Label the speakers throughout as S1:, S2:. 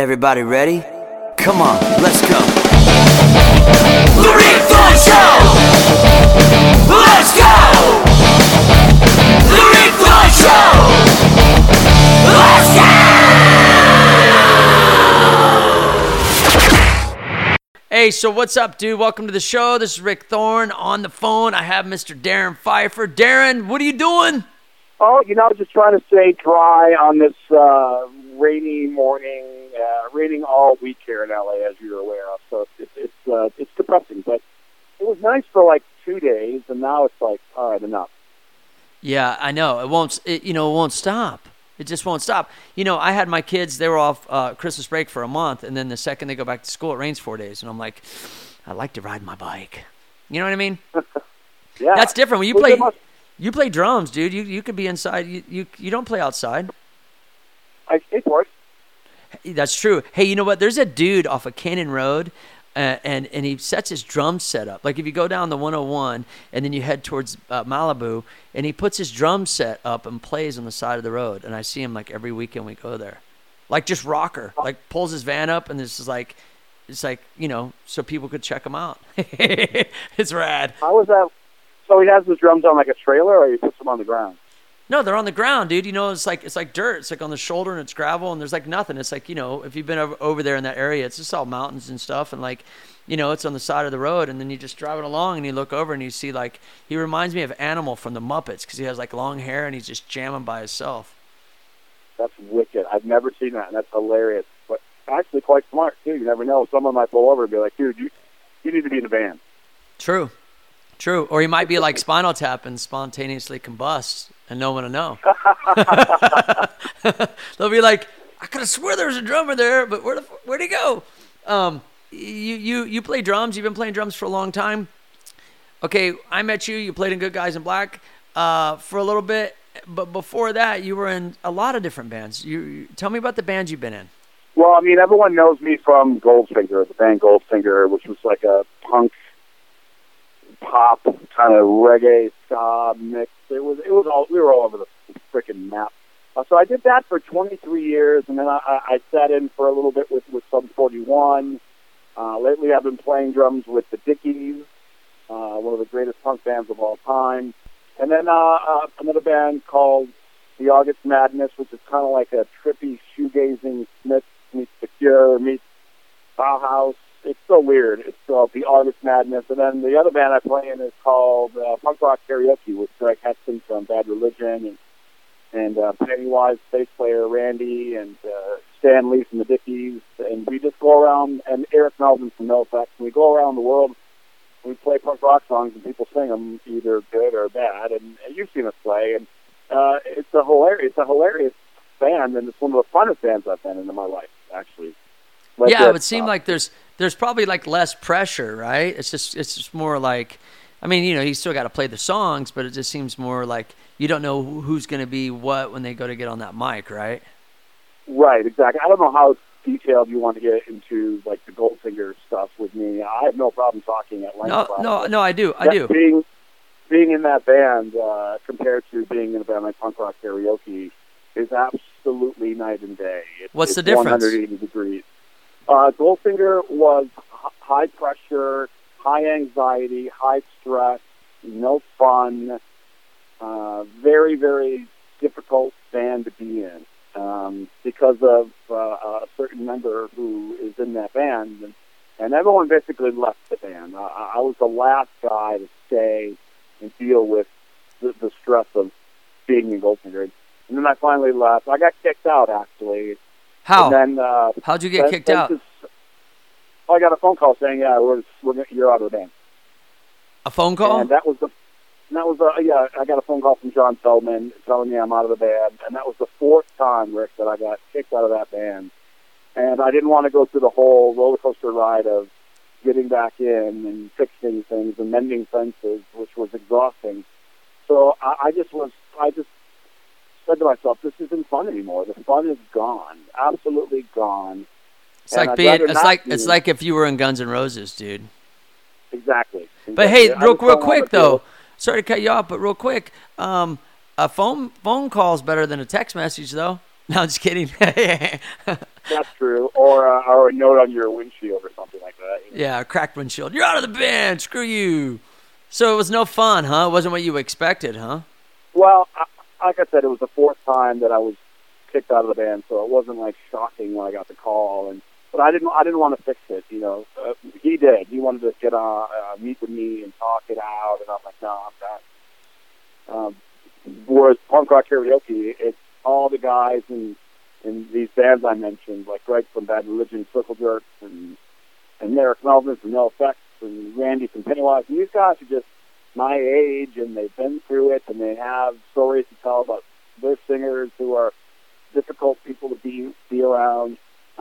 S1: Everybody ready? Come on, let's go.
S2: The Rick Thorne Show! Let's go! The Rick Thorne Show! Let's go!
S3: Hey, so what's up, dude? Welcome to the show. This is Rick Thorne. On the phone, I have Mr. Darren Pfeiffer. Darren, what are you doing?
S4: Oh, just trying to stay dry on this rainy morning, raining all week here in LA, as you're aware of. So it's depressing, but it was nice for like 2 days, and now it's like, all right, enough.
S3: Yeah, I know. It won't stop. It just won't stop. I had my kids, they were off Christmas break for a month, and then the second they go back to school, it rains 4 days. And I'm like, I like to ride my bike. You know what I mean?
S4: Yeah.
S3: That's different. When you play drums, dude. You could be inside. You don't play outside.
S4: I skateboard.
S3: That's true. Hey, you know what? There's a dude off of Cannon Road, and he sets his drum set up. Like if you go down the 101 and then you head towards Malibu, and he puts his drum set up and plays on the side of the road. And I see him like every weekend we go there. Like just rocker. Like pulls his van up, and this is like, it's like, so people could check him out. It's rad.
S4: How was that? So he has his drums on like a trailer, or he puts them on the ground?
S3: No, they're on the ground, dude. It's like dirt. It's like on the shoulder, and it's gravel, and there's like nothing. It's like, if you've been over there in that area, it's just all mountains and stuff, and like, it's on the side of the road, and then you just drive it along, and you look over, and you see like, he reminds me of Animal from the Muppets, because he has like long hair, and he's just jamming by himself.
S4: That's wicked. I've never seen that, and that's hilarious. But actually quite smart, too. You never know. Someone might pull over and be like, dude, you need to be in a band.
S3: True. Or he might be like Spinal Tap and spontaneously combust, and no one will know. They'll be like, I could have swore there was a drummer there, but where'd he go? You play drums. You've been playing drums for a long time. Okay, I met you. You played in Good Guys in Black for a little bit, but before that, you were in a lot of different bands. You tell me about the bands you've been in.
S4: Well, everyone knows me from Goldfinger, the band Goldfinger, which was like a punk pop kind of reggae ska mix. It was all, we were all over the freaking map. So I did that for 23 years, and then I sat in for a little bit with Sum 41. Lately, I've been playing drums with the Dickies, one of the greatest punk bands of all time, and then another band called The August Madness, which is kind of like a trippy shoegazing Smiths meets The Cure meets Bauhaus. It's so weird. It's called The August Madness. And then the other band I play in is called Punk Rock Karaoke with Greg Heston from Bad Religion and Pennywise bass player Randy and Stan Lee from the Dickies. And we just go around, and Eric Melvin from NoFX, and we go around the world. We play punk rock songs, and people sing them either good or bad. And you've seen us play, and it's a hilarious band, and it's one of the funnest bands I've been in my life, actually.
S3: Yeah, it would seem like there's probably like less pressure, right? It's just more like, you still got to play the songs, but it just seems more like you don't know who's going to be what when they go to get on that mic, right?
S4: Right, exactly. I don't know how detailed you want to get into like the Goldfinger stuff with me. I have no problem talking at length.
S3: No, I do.
S4: Being in that band compared to being in a band like Punk Rock Karaoke is absolutely night and day.
S3: What's the difference?
S4: 180 degrees. Goldfinger was high pressure, high anxiety, high stress, no fun, very, very difficult band to be in because of a certain member who is in that band. And everyone basically left the band. I was the last guy to stay and deal with the stress of being in Goldfinger. And then I finally left. I got kicked out, actually.
S3: How?
S4: And then,
S3: how'd you get kicked out?
S4: I got a phone call saying, "Yeah, you're out of the band."
S3: A phone call?
S4: And I got a phone call from John Feldman telling me I'm out of the band, and that was the fourth time, Rick, that I got kicked out of that band. And I didn't want to go through the whole roller coaster ride of getting back in and fixing things and mending fences, which was exhausting. So I just said to myself, this isn't fun anymore. The fun is gone, absolutely gone.
S3: It's like if you were in Guns N' Roses, dude.
S4: Exactly.
S3: But hey, real quick though, sorry to cut you off, but real quick, a phone call is better than a text message, though. No, I'm just kidding.
S4: That's true. Or a note on your windshield or something like that. You know?
S3: Yeah, a cracked windshield. You're out of the band. Screw you. So it was no fun, huh? It wasn't what you expected, huh?
S4: Well, like I said, it was the fourth time that I was kicked out of the band, so it wasn't like shocking when I got the call. But I didn't want to fix it. You know, he did. He wanted to get meet with me and talk it out, and I'm like, no, I'm not. Whereas punk rock karaoke, it's all the guys in these bands I mentioned, like Greg from Bad Religion, Circle Jerks, and Eric Melvin from No Effects, and Randy from Pennywise. And these guys are just my age, and they've been through it, and they have stories to tell about their singers who are difficult people to be around.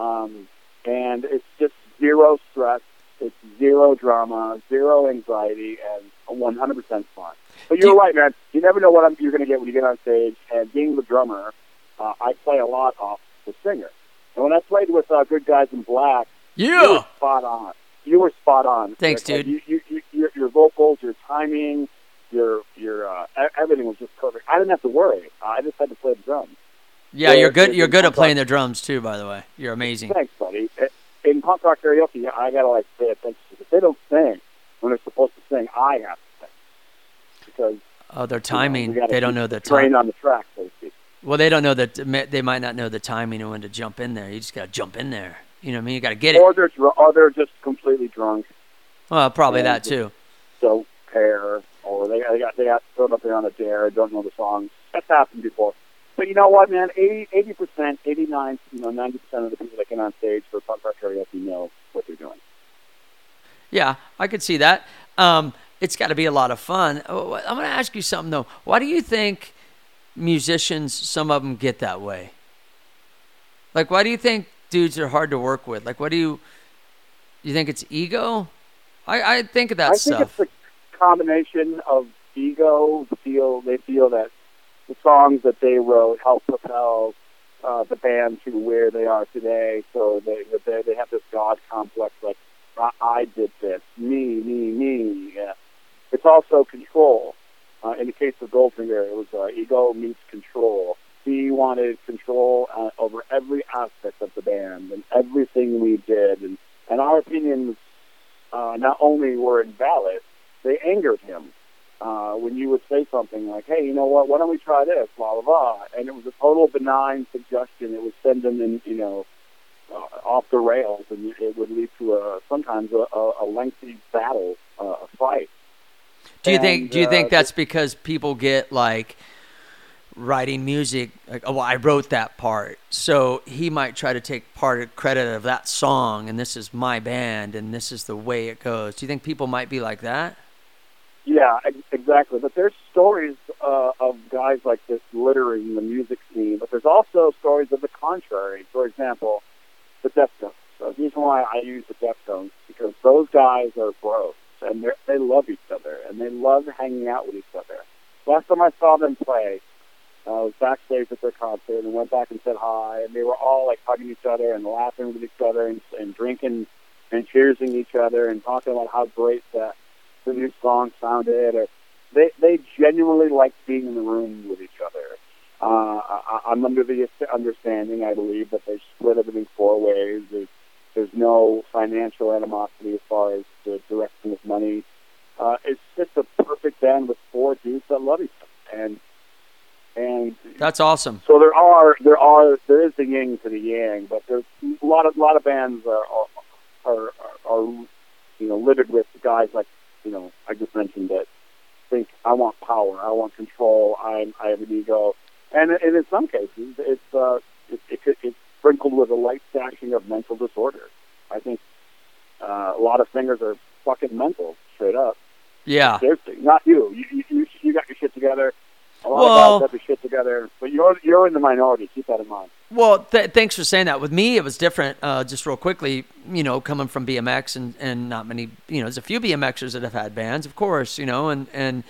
S4: And it's just zero stress, it's zero drama, zero anxiety, and 100% fun. But you're right, man. You never know what you're going to get when you get on stage. And being the drummer, I play a lot off the singer. And when I played with Good Guys in Black, you were spot on. You were spot on.
S3: Thanks, dude.
S4: Your vocals, your timing, your everything was just perfect. I didn't have to worry. I just had to play the drums.
S3: Yeah,
S4: So
S3: you're good. You're good at
S4: punk
S3: playing
S4: rock-
S3: the drums too. By the way, you're amazing.
S4: Thanks, buddy. In punk rock karaoke, I gotta pay attention. If they don't sing when they're supposed to sing, I have to sing because
S3: Their timing.
S4: we gotta
S3: They don't
S4: keep
S3: know the
S4: train
S3: time.
S4: on the track, so to speak.
S3: Well, they don't know that. They might not know the timing and when to jump in there. You just got to jump in there. You know what I mean? You got to get it.
S4: Or they're just completely drunk.
S3: Well, probably
S4: and
S3: that
S4: just
S3: too.
S4: Don't care, or they got thrown up there on a dare, don't know the songs. That's happened before. But you know what, man? 80%, 89, 90% of the people that get on stage for punk rock karaoke know what they're doing.
S3: Yeah, I could see that. It's got to be a lot of fun. I'm going to ask you something though. Why do you think musicians, some of them, get that way? Like, why do you think dudes are hard to work with? Like, what do you think it's ego? I think of that stuff.
S4: I think it's a combination of ego. They feel that the songs that they wrote helped propel the band to where they are today. So they have this God complex, like I did this, me. Yeah. It's also control. In the case of Goldfinger, it was ego meets control. He wanted control over every aspect of the band and everything we did, and our opinions not only were invalid, they angered him. When you would say something like, hey, you know what, why don't we try this, blah, blah, blah. And it was a total benign suggestion. It would send them in, off the rails, and it would lead to sometimes a lengthy battle, a fight.
S3: Do you think that's because people get like writing music, like, oh, well, I wrote that part, so he might try to take part of credit of that song, and this is my band, and this is the way it goes. Do you think people might be like that?
S4: Yeah, exactly. But there's stories of guys like this littering the music scene, but there's also stories of the contrary. For example, the Deftones. So the reason why I use the Deftones because those guys are bros, and they love each other, and they love hanging out with each other. Last time I saw them play, I was backstage at their concert and went back and said hi, and they were all like hugging each other and laughing with each other and drinking and cheersing each other and talking about how great the new song sounded. Or they genuinely liked being in the room with each other. I'm under the understanding, I believe, that they split everything 4 ways. There's no financial animosity as far as the direction of money. It's just a perfect band with 4 dudes that love each other, and
S3: That's awesome.
S4: so there is the yin to the yang, but there's a lot of bands are littered with guys like I just mentioned that think I want power, I want control, I have an ego, and in some cases it's sprinkled with a light stashing of mental disorders. I think a lot of singers are fucking mental, straight up.
S3: Yeah.
S4: Seriously, not you. You got your shit together. A lot
S3: Well-
S4: of guys have their shit together, but you're in the minority. Keep that in mind.
S3: Well, thanks for saying that. With me, it was different. Just real quickly, coming from BMX and not many, there's a few BMXers that have had bands, of course, and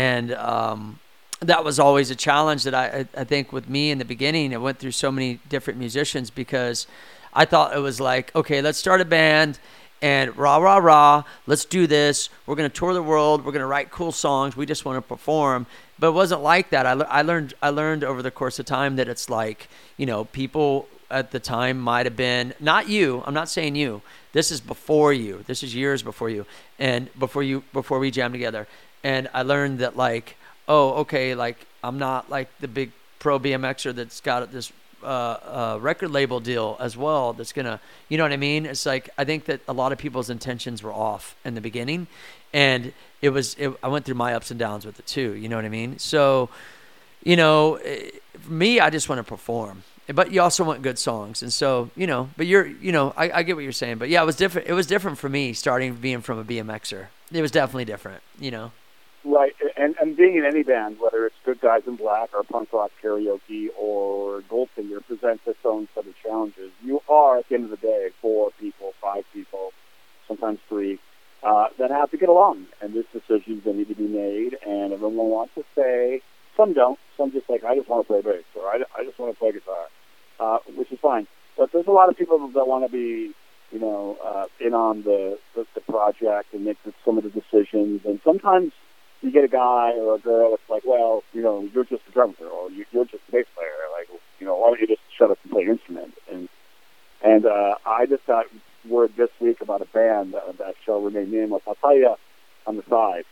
S3: that was always a challenge that I think with me in the beginning. I went through so many different musicians because I thought it was like, okay, let's start a band and rah, rah, rah, let's do this. We're going to tour the world. We're going to write cool songs. We just want to perform. But it wasn't like that. I learned over the course of time that it's like, people at the time might have been, not you, I'm not saying you. This is before you. This is years before you. And before we jammed together. And I learned that like, oh, okay, like I'm not like the big pro BMXer that's got this record label deal as well that's gonna, you know what I mean? It's like, I think that a lot of people's intentions were off in the beginning, and I went through my ups and downs with it too, you know what I mean? So, you know, for me, I just want to perform, but you also want good songs. And so, you know, but I get what you're saying, but yeah, it was different for me starting being from a BMXer. It was definitely different, you know?
S4: Right, and being in any band, whether it's Good Guys in Black or punk rock karaoke or Goldfinger, presents its own set of challenges. You are, at the end of the day, 4 people, 5 people, sometimes 3, that have to get along. And there's decisions that need to be made, and everyone wants to say, some don't. Some just like, I just want to play bass, or I just want to play guitar, which is fine. But there's a lot of people that want to be, you know, in on the project and make some of the decisions. And sometimes you get a guy or a girl that's like, well, you know, you're just a drummer, or you're just a bass player. Like, you know, why don't you just shut up and play your instrument? And I just got word this week about a band that shall remain nameless. I'll tell you on the side.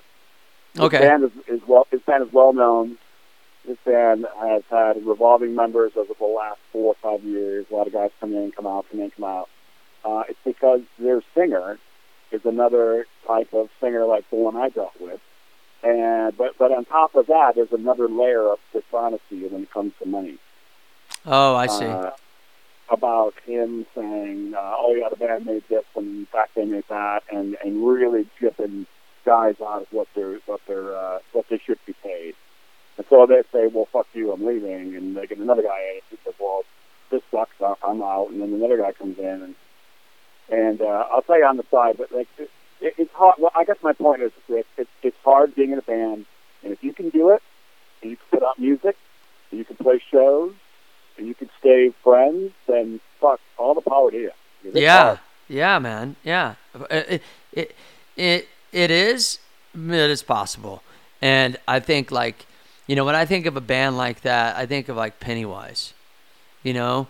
S3: Okay.
S4: This band is well known. This band has had revolving members over the last 4 or 5 years. A lot of guys come in, come out, come in, come out. It's because their singer is another type of singer like the one I dealt with. But on top of that, there's another layer of dishonesty when it comes to money.
S3: Oh, I see.
S4: About him saying, "Oh yeah, the band made this, and in fact they made that," and really chipping guys out of what they should be paid. And so they say, "Well, fuck you, I'm leaving," and they get another guy in who says, "Well, this sucks, I'm out," and then another guy comes in, and I'll tell you on the side, but like. It's hard. Well, I guess my point is it's hard being in a band, and if you can do it, and you can put out music, and you can play shows, and you can stay friends, then fuck, all the power to you.
S3: Yeah, yeah, man, yeah. It is possible, and I think like, you know, when I think of a band like that, I think of like Pennywise, you know.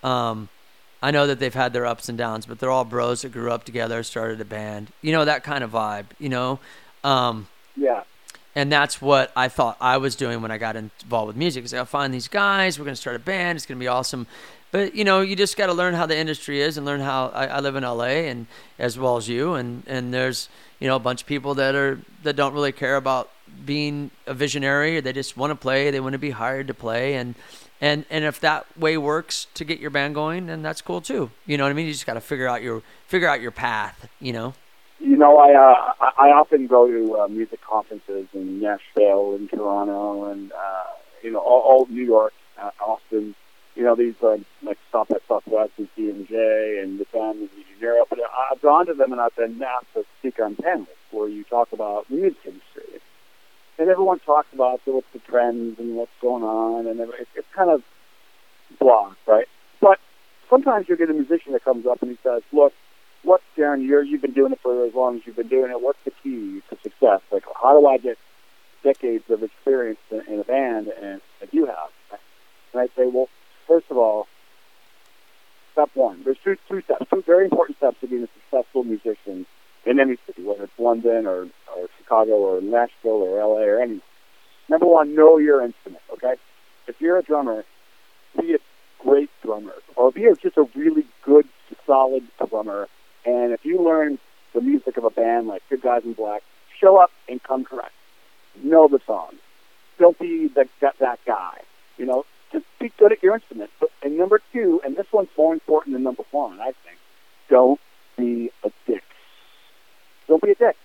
S3: I know that they've had their ups and downs, but they're all bros that grew up together, started a band. You know, that kind of vibe, you know?
S4: Yeah.
S3: And that's what I thought I was doing when I got involved with music. Is I'll find these guys, we're going to start a band, it's going to be awesome. But, you know, you just got to learn how the industry is and learn how I live in L.A. and as well as you. And there's, you know, a bunch of people that don't really care about being a visionary. They just want to play. They want to be hired to play. And if that way works to get your band going, then that's cool too. You know what I mean? You just got to figure out your path, you know?
S4: You know, I often go to music conferences in Nashville and Toronto and, you know, all New York, Austin. You know, these like Stop at Southwest and C&J and the band in Europe. But I've gone to them and I've been asked to speak on panels where you talk about the music industry. And everyone talks about what's the trends and what's going on, and it's kind of blah, right? But sometimes you get a musician that comes up and he says, look, Darren, you've been doing it for as long as you've been doing it. What's the key to success? Like, how do I get decades of experience in a band and that you have? And I say, well, first of all, step one. There's two steps, two very important steps to being a successful musician in any city, whether it's London or Chicago or Nashville or LA or anywhere. Number one, know your instrument, okay? If you're a drummer, be a great drummer, or be just a really good, solid drummer. And if you learn the music of a band like Good Guys in Black, show up and come correct. Know the songs. Don't be that guy. You know, just be good at your instrument. And number two, and this one's more important than number one, I think, don't be a dick. Don't be a dick.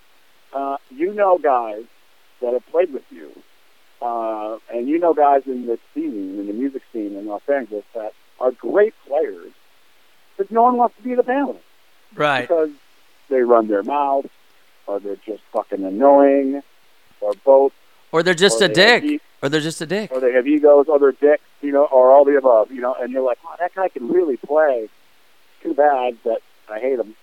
S4: You know guys that have played with you, and you know guys in the scene, in the music scene in Los Angeles that are great players, but no one wants to be the band with.
S3: Right.
S4: Because they run their mouth, or they're just fucking annoying, or both.
S3: Or they're just a dick. Or they're just a dick.
S4: Or they have egos, or they're dicks, you know, or all the above, you know, and you're like, oh, that guy can really play. Too bad that I hate him.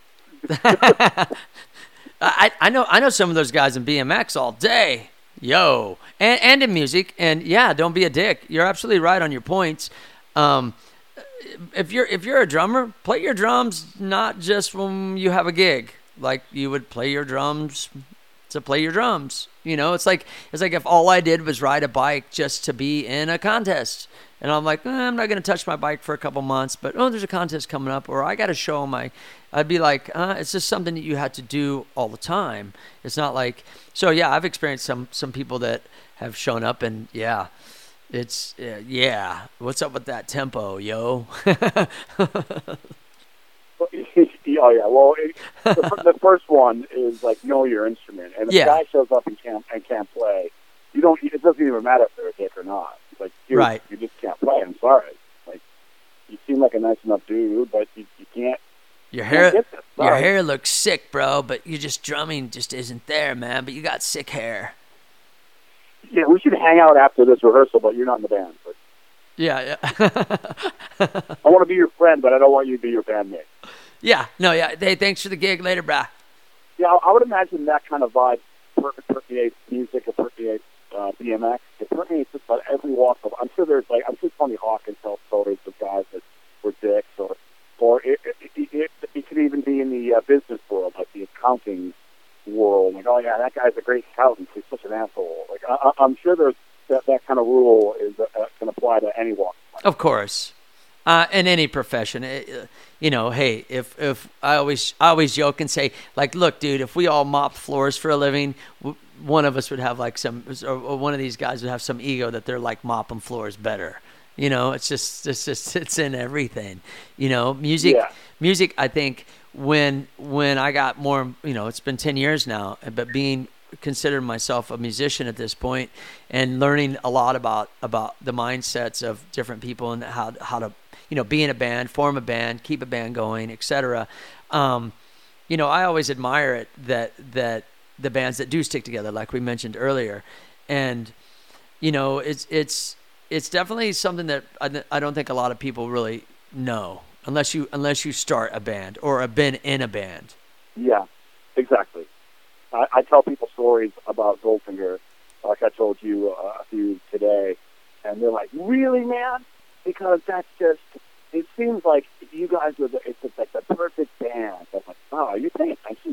S3: I know some of those guys in BMX all day, and in music, and yeah, don't be a dick. You're absolutely right on your points. if you're a drummer, play your drums not just when you have a gig. Like you would play your drums to play your drums. You know, it's like if all I did was ride a bike just to be in a contest. And I'm like, I'm not going to touch my bike for a couple months, but there's a contest coming up, or I got to show my. I'd be like, it's just something that you had to do all the time. It's not like, so yeah, I've experienced some people that have shown up, and yeah, it's what's up with that tempo, yo?
S4: Oh yeah, well, the first one is like know your instrument, and if a guy shows up and can't play, you don't. It doesn't even matter if they're a dick or not. It's like, dude,
S3: right.
S4: You just can't play. I'm sorry. Like, you seem like a nice enough dude, but you can't.
S3: Your hair looks sick, bro, but your drumming just isn't there, man. But you got sick hair.
S4: Yeah, we should hang out after this rehearsal, but you're not in the band. But
S3: yeah.
S4: I want to be your friend, but I don't want you to be your bandmate.
S3: Yeah, no, yeah. Hey, thanks for the gig. Later, brah.
S4: Yeah, I would imagine that kind of vibe permeates music, it permeates BMX. It permeates just about every walk of. I'm sure Tony Hawk can tell stories of guys that were dicks, or it could even be in the business world, like the accounting world. Like, oh yeah, that guy's a great accountant. He's such an asshole. Like, I'm sure there's that kind of rule can apply to any walk.
S3: Of course. In any profession, you know, hey, if I always joke and say, like, look, dude, if we all mop floors for a living, one of us would have like or one of these guys would have some ego that they're like mopping floors better. You know, it's in everything. You know, music. I think when I got more, you know, it's been 10 years now, but being considered myself a musician at this point and learning a lot about the mindsets of different people and how to, you know, be in a band, form a band, keep a band going, etc. You know, I always admire it that the bands that do stick together, like we mentioned earlier, and you know, it's definitely something that I don't think a lot of people really know unless you start a band or have been in a band.
S4: Yeah, exactly. I tell people stories about Goldfinger, like I told you a few today, and they're like, "Really, man?" Because that's just. It seems like you guys it's just like the perfect band. I'm like, oh, are you paying attention?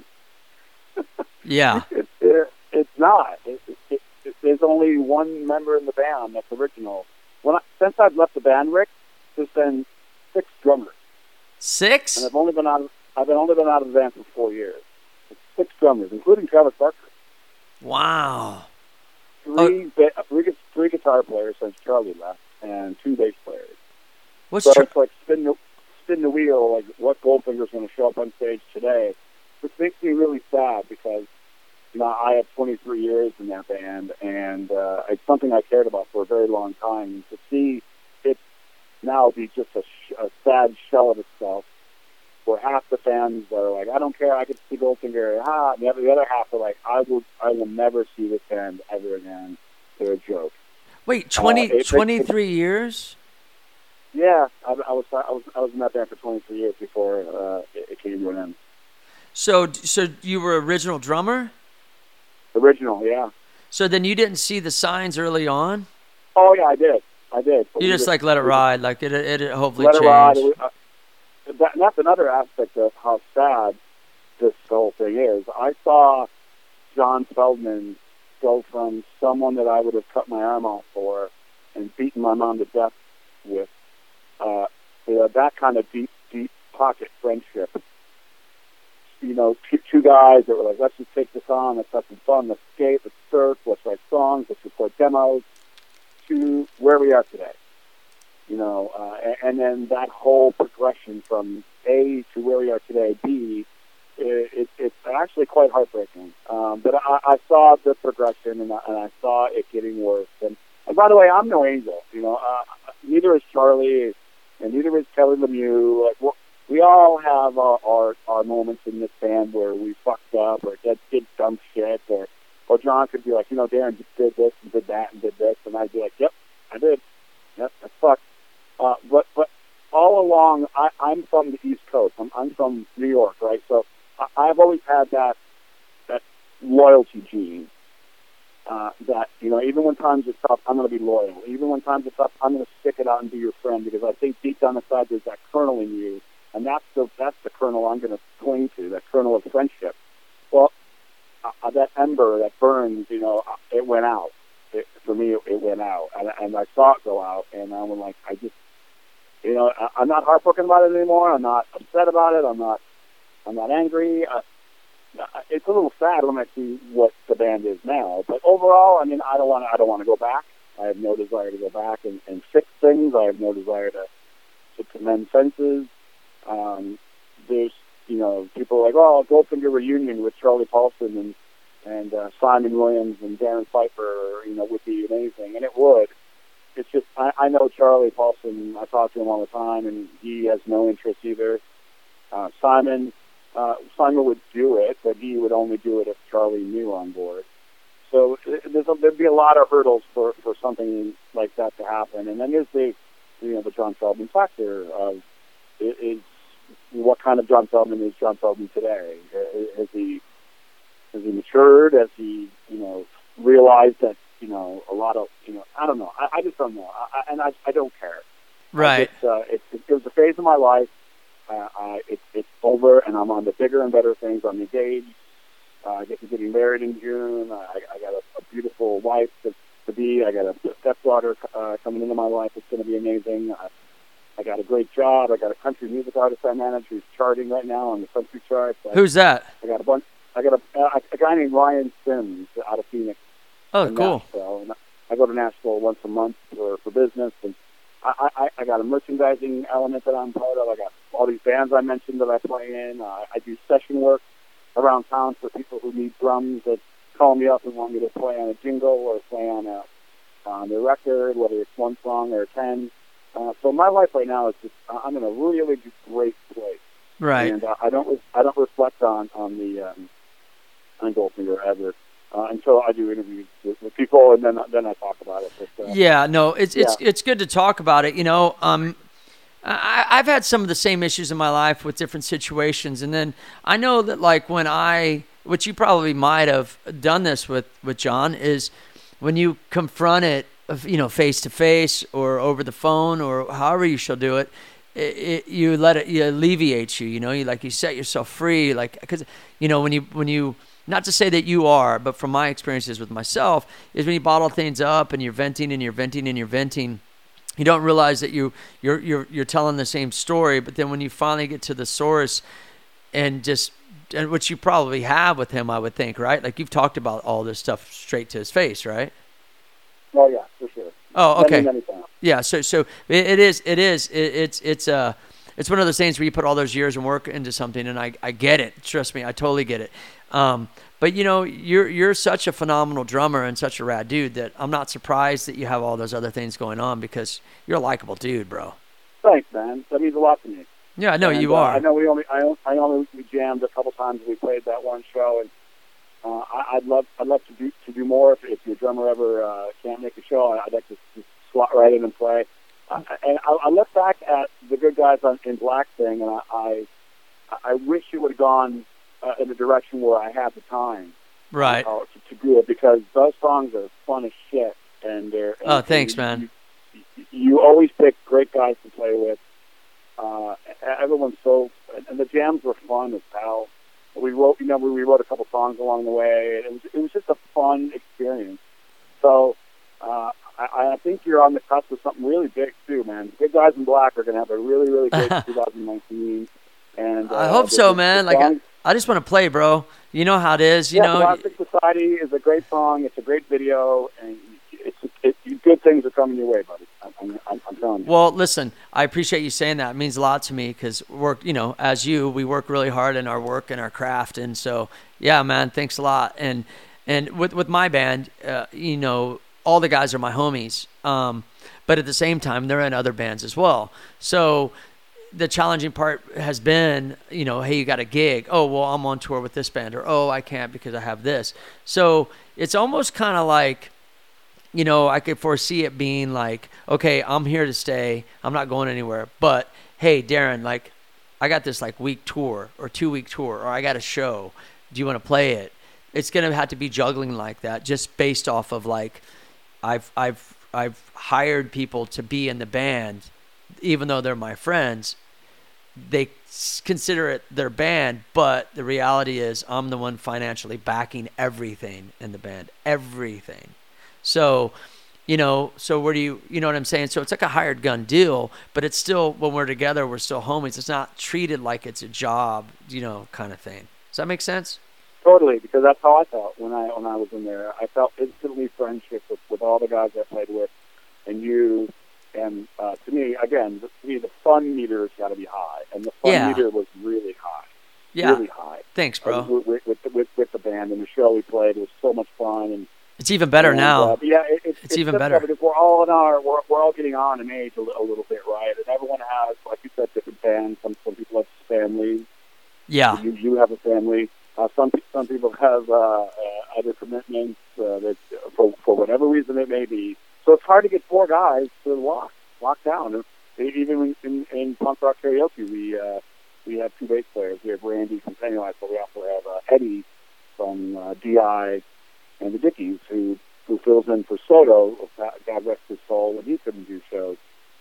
S3: Yeah.
S4: It's not. There's only one member in the band that's original. Since I've left the band, Rick, there's been 6 drummers.
S3: 6?
S4: And I've only been out of the band for 4 years. 6 drummers, including Travis Barker.
S3: Wow.
S4: 3 guitar players since Charlie left, and 2 bass players. It's like spin the wheel, like what Goldfinger's going to show up on stage today, which makes me really sad because, you know, I have 23 years in that band, and it's something I cared about for a very long time. To see it now be just a sad shell of itself, where half the fans are like, I don't care, I can see Goldfinger, and the other half are like, I will never see this band ever again. They're a joke.
S3: Wait, 23 years?
S4: Yeah, I was in that band for 23 years before it came to an end. So
S3: you were original drummer?
S4: Original, yeah.
S3: So then you didn't see the signs early on?
S4: Oh yeah, I did.
S3: You just like let it ride, like it hopefully
S4: changed.
S3: Let
S4: it ride. That's another aspect of how sad this whole thing is. I saw John Feldman go from someone that I would have cut my arm off for and beaten my mom to death with. That kind of deep pocket friendship. You know, two guys that were like, let's just take this on, let's have some fun, let's skate, let's surf, let's write songs, let's record demos, to where we are today. You know, and then that whole progression from A to where we are today, B, it's actually quite heartbreaking. But I saw the progression, and I saw it getting worse. And by the way, I'm no angel. You know, neither is Charlie, and neither is Kelly Lemieux. Like, we all have our moments in this band where we fucked up or did dumb shit, or John could be like, you know, Darren just did this and did that and did this, and I'd be like, yep, I did. Yep, that's fucked. But all along, I'm from the East Coast. I'm from New York, right? So I've always had that loyalty gene. that, even when times are tough, I'm going to be loyal. Even when times are tough, I'm going to stick it out and be your friend, because I think deep down inside there's that kernel in you, and that's the kernel I'm going to cling to, that kernel of friendship. Well, that ember that burns, it went out. For me, it went out, and I saw it go out, and I was like, I'm not heartbroken about it anymore. I'm not upset about it. I'm not angry. It's a little sad when I see what the band is now, but overall, I mean, I don't want to go back. I have no desire to go back and fix things. I have no desire to mend fences. There's, people are like, oh, Goldfinger reunion with Charlie Paulson and Simon Williams and Darren Pfeiffer, would be amazing, and it would. It's just, I know Charlie Paulson, I talk to him all the time, and he has no interest either. Simon would do it, but he would only do it if Charlie knew on board. So there'd be a lot of hurdles for something like that to happen. And then there's the John Feldman factor of, is what kind of John Feldman is John Feldman today? Has he matured? Has he, realized that, a lot of, I don't know. I just don't know. I don't care.
S3: Right.
S4: It was a phase of my life. It's over, and I'm on to bigger and better things. I'm engaged. I get to getting married in June. I got a beautiful wife to be. I got a stepdaughter coming into my life. It's going to be amazing. I got a great job. I got a country music artist I manage who's charting right now on the country charts.
S3: Who's that?
S4: I got a bunch. I got a guy named Ryan Sims out of Phoenix.
S3: Oh, cool.
S4: Nashville. And I go to Nashville once a month for business, and I got a merchandising element that I'm part of. I got all these bands I mentioned that I play in. I do session work around town for people who need drums that call me up and want me to play on a jingle or play on their record, whether it's one song or 10. So my life right now is just, I'm in a really great place.
S3: Right.
S4: And I don't reflect on Goldfinger ever. Until I do interviews with people, and then I talk about it. But,
S3: it's good to talk about it. I've had some of the same issues in my life with different situations, and then I know that which you probably might have done this with John, is when you confront it, face to face or over the phone or however you shall do it, you alleviates you. You set yourself free, because when you not to say that you are, but from my experiences with myself, is when you bottle things up and you're venting and you're venting and you're venting, you don't realize that you're telling the same story. But then when you finally get to the source, and which you probably have with him, I would think, right? Like, you've talked about all this stuff straight to his face, right?
S4: Oh yeah, for sure.
S3: Oh, okay.
S4: Many times.
S3: Yeah. So it's one of those things where you put all those years and work into something, and I get it. Trust me, I totally get it. But you're such a phenomenal drummer and such a rad dude that I'm not surprised that you have all those other things going on, because you're a likable dude, bro.
S4: Thanks, man. That means a lot to me.
S3: Yeah, I know you are.
S4: I know we jammed a couple times. We played that one show, and I'd love to do more. If your drummer ever can't make a show, I'd like to just slot right in and play. And I look back at the Good Guys in Black thing, and I wish it would have gone in the direction where I had the time,
S3: right,
S4: to do it, because those songs are fun as shit, and they're.
S3: Thanks, man.
S4: You always pick great guys to play with. Everyone's and the jams were fun as hell. We wrote a couple songs along the way. It was just a fun experience. So. I think you're on the cusp of something really big too, man. Good Guys in Black are going to have a really, really great 2019. And
S3: I hope so, man. I just want to play, bro. You know how it is.
S4: Plastic Society is a great song. It's a great video, and good things are coming your way, buddy. I'm telling you.
S3: Well, listen, I appreciate you saying that. It means a lot to me, because work, we work really hard in our work and our craft, and so yeah, man, thanks a lot. And with my band, all the guys are my homies, but at the same time, they're in other bands as well. So the challenging part has been, hey, you got a gig. Oh, well, I'm on tour with this band, or oh, I can't because I have this. So it's almost kind of like, I could foresee it being like, okay, I'm here to stay. I'm not going anywhere. But hey, Darren, I got this week tour or 2 week tour, or I got a show. Do you want to play it? it's gonna have to be juggling like that, just based off of like, I've hired people to be in the band, even though they're my friends. They consider it their band, but the reality is I'm the one financially backing everything in the band, everything. So, so where do you know what I'm saying? So it's like a hired gun deal, but it's still, when we're together, we're still homies. It's not treated like it's a job, kind of thing. Does that make sense?
S4: Totally, because that's how I felt when I was in there. I felt instantly friendship with all the guys I played with, and you. And to me, again, the fun meter's got to be high, and the fun meter was really high.
S3: Yeah,
S4: really high.
S3: Thanks, bro.
S4: With the band and the show we played, it was so much fun, and
S3: it's even better now.
S4: It's
S3: even better
S4: because we're all getting on in age a little bit, right? And everyone has, like you said, different bands. Some people have families.
S3: Yeah,
S4: you have a family. Some people have other commitments that for whatever reason it may be. So it's hard to get four guys to lock down. Even in punk rock karaoke, we have two bass players. We have Randy from Pennywise, but we also have Eddie from DI and the Dickies, who fills in for Soto. God rest his soul, when he couldn't do shows.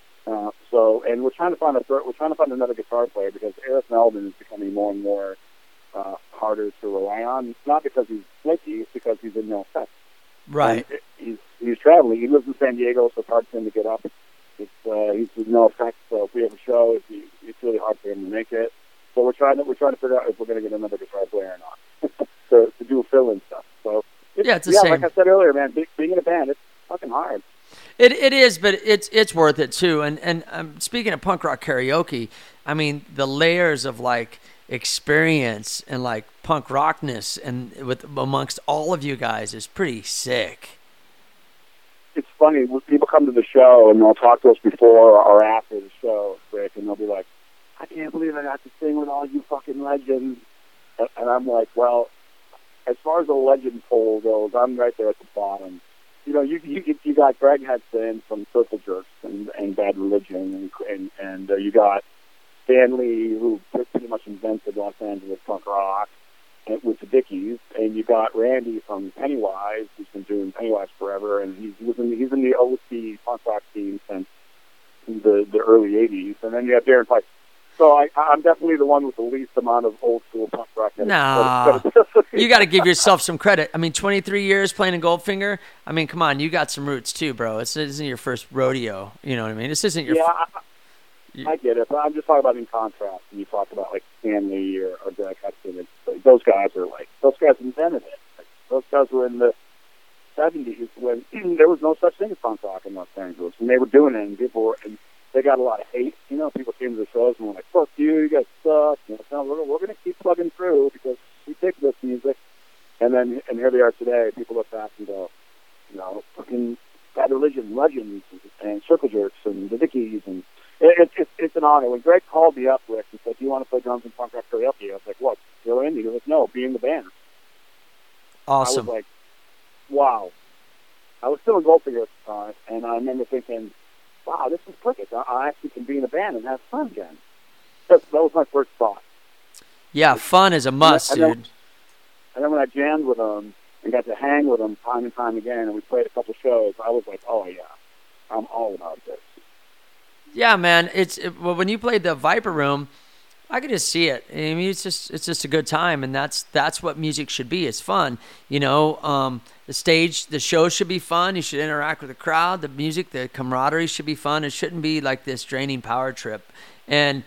S4: And we're trying to find another guitar player, because Eric Melvin is becoming more and more harder to rely on. Not because he's flaky, it's because he's in no effect.
S3: Right.
S4: And he's traveling. He lives in San Diego, so it's hard for him to get up. He's with no effect. So if we have a show, it's really hard for him to make it. So we're trying to figure out if we're going to get another guitar player or not to do fill-in stuff. So
S3: it's the same.
S4: Like I said earlier, man, being in a band, it's fucking hard.
S3: It is, but it's worth it too. And speaking of punk rock karaoke, I mean, the layers of like experience and like punk rockness and amongst all of you guys is pretty sick.
S4: It's funny when people come to the show and they'll talk to us before or after the show, Rick, and they'll be like, "I can't believe I got to sing with all you fucking legends." And I'm like, well, as far as the legend poll goes, I'm right there at the bottom. You got Greg Hudson from Circle Jerks and Bad Religion, and you got Stanley, who pretty much invented Los Angeles punk rock, with the Dickies, and you got Randy from Pennywise, who's been doing Pennywise forever, and he's in the OC punk rock scene since the early '80s, and then you have Darren Price. So I'm definitely the one with the least amount of old school punk rock.
S3: Nah, you got to give yourself some credit. I mean, 23 years playing in Goldfinger. I mean, come on, you got some roots too, bro. This isn't your first rodeo. You know what I mean? This isn't your.
S4: Yeah, I get it, but I'm just talking about in contrast. When you talk about like Stanley or Greg Hudson, those guys invented it. Like, those guys were in the '70s when there was no such thing as punk rock in Los Angeles, and they were doing it, and they got a lot of hate. People came to the shows and were like, "Fuck you guys suck." We're going to keep plugging through because we take this music. And here they are today. People look back and go, fucking Bad Religion legends and Circle Jerks and the Dickies, and it's an honor. When Greg called me up, Rick, and said, "Do you want to play drums in punk rock karaoke?" I was like, "What? You're in?" He goes, "No, be in the band."
S3: Awesome.
S4: I was like, "Wow." I was still in Goldfinger at the time, and I remember thinking, "Wow, this is perfect. I actually can be in a band and have fun again." That was my first thought.
S3: Yeah, fun is a must, dude.
S4: And then when I jammed with them and got to hang with them time and time again, and we played a couple shows, I was like, "Oh yeah, I'm all about this."
S3: Yeah, man. Well, when you played the Viper Room, I could just see it. I mean, it's just a good time, and that's what music should be. It's fun, The stage, the show should be fun. You should interact with the crowd. The music, the camaraderie should be fun. It shouldn't be like this draining power trip. And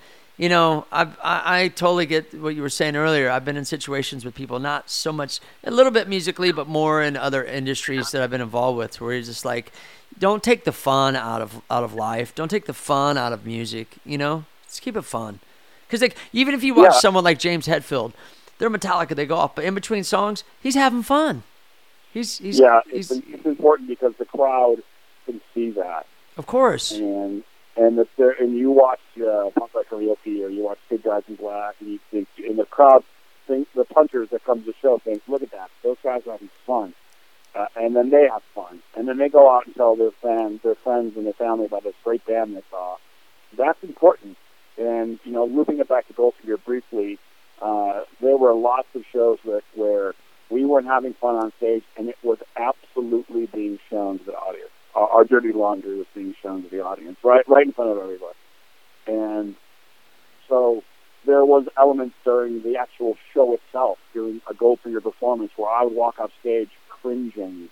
S3: I totally get what you were saying earlier. I've been in situations with people, not so much, a little bit musically, but more in other industries that I've been involved with, where you're just like, don't take the fun out of life. Don't take the fun out of music. Just keep it fun. Because like, even if you watch someone like James Hetfield, they're Metallica, they go off, but in between songs, he's having fun. It's
S4: important because the crowd can see that.
S3: Of course.
S4: And you watch punk rock karaoke, or you watch Big Guys in Black, and you think, and the crowd think, the punchers that come to the show think, "Look at that, those guys are having fun," and then they have fun, and then they go out and tell their friends, and their family about this great band they saw. That's important. And looping it back to Goldfinger briefly, there were lots of shows where We weren't having fun on stage, and it was absolutely being shown to the audience. Our dirty laundry was being shown to the audience, right in front of everybody. And so there was elements during the actual show itself, during a Goldfinger performance, where I would walk off stage cringing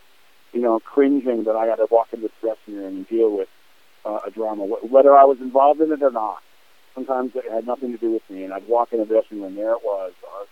S4: that I had to walk into this dressing room and deal with a drama, whether I was involved in it or not. Sometimes it had nothing to do with me, and I'd walk in the dressing room, and there it was,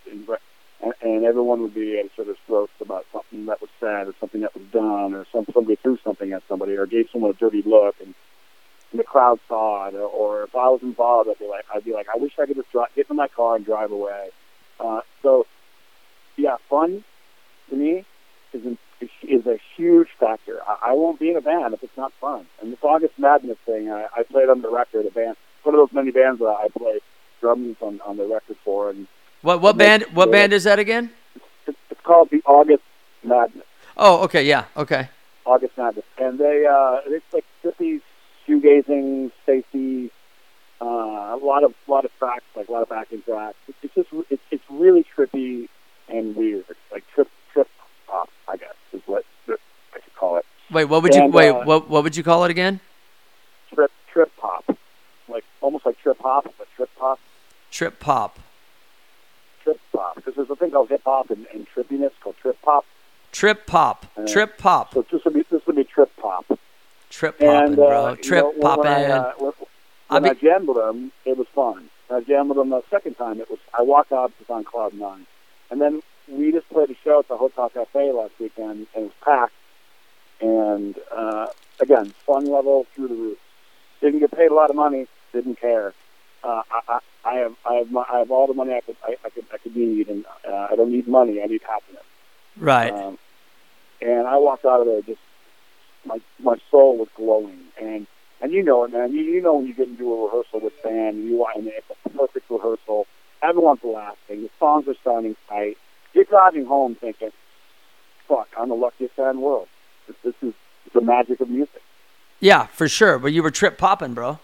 S4: and everyone would be at sort of roast about something that was said, or something that was done, or somebody threw something at somebody, or gave someone a dirty look, and the crowd saw it, or if I was involved, I'd be like, I wish I could just get in my car and drive away. So, yeah, fun to me is a huge factor. I won't be in a band if it's not fun. And this August Madness thing, I played on the record, a band, one of those many bands that I play drums on the record for. And
S3: what band is that again?
S4: It's called the August Madness.
S3: Oh, okay, yeah, okay.
S4: August Madness, and it's like trippy, shoegazing, spacey, a lot of tracks, like a lot of backing tracks. It's really trippy and weird. It's like trip hop, I guess, is what I should call it.
S3: Wait, what would you call it again?
S4: Trip hop, like almost like trip hop, but trip hop.
S3: Trip pop.
S4: Trip pop, because there's a thing called hip hop and trippiness called trip pop.
S3: Trip pop. Trip pop.
S4: So this would be trip pop.
S3: Trip popping, bro. Trip popping.
S4: When I jammed with them, it was fun. When I jammed with them the second time, I walked out, it was on cloud nine. And then we just played a show at the Hotel Cafe last weekend, and it was packed. And, again, fun level through the roof. Didn't get paid a lot of money, didn't care. I have all the money I could need, and I don't need money, I need happiness.
S3: Right.
S4: And I walked out of there just, my soul was glowing. And you know it, man. You know when you get into a rehearsal with band, and it's a perfect rehearsal. Everyone's laughing. The songs are sounding tight. You're driving home thinking, fuck, I'm the luckiest guy in the world. This is the magic of music.
S3: Yeah, for sure. But you were trip popping, bro.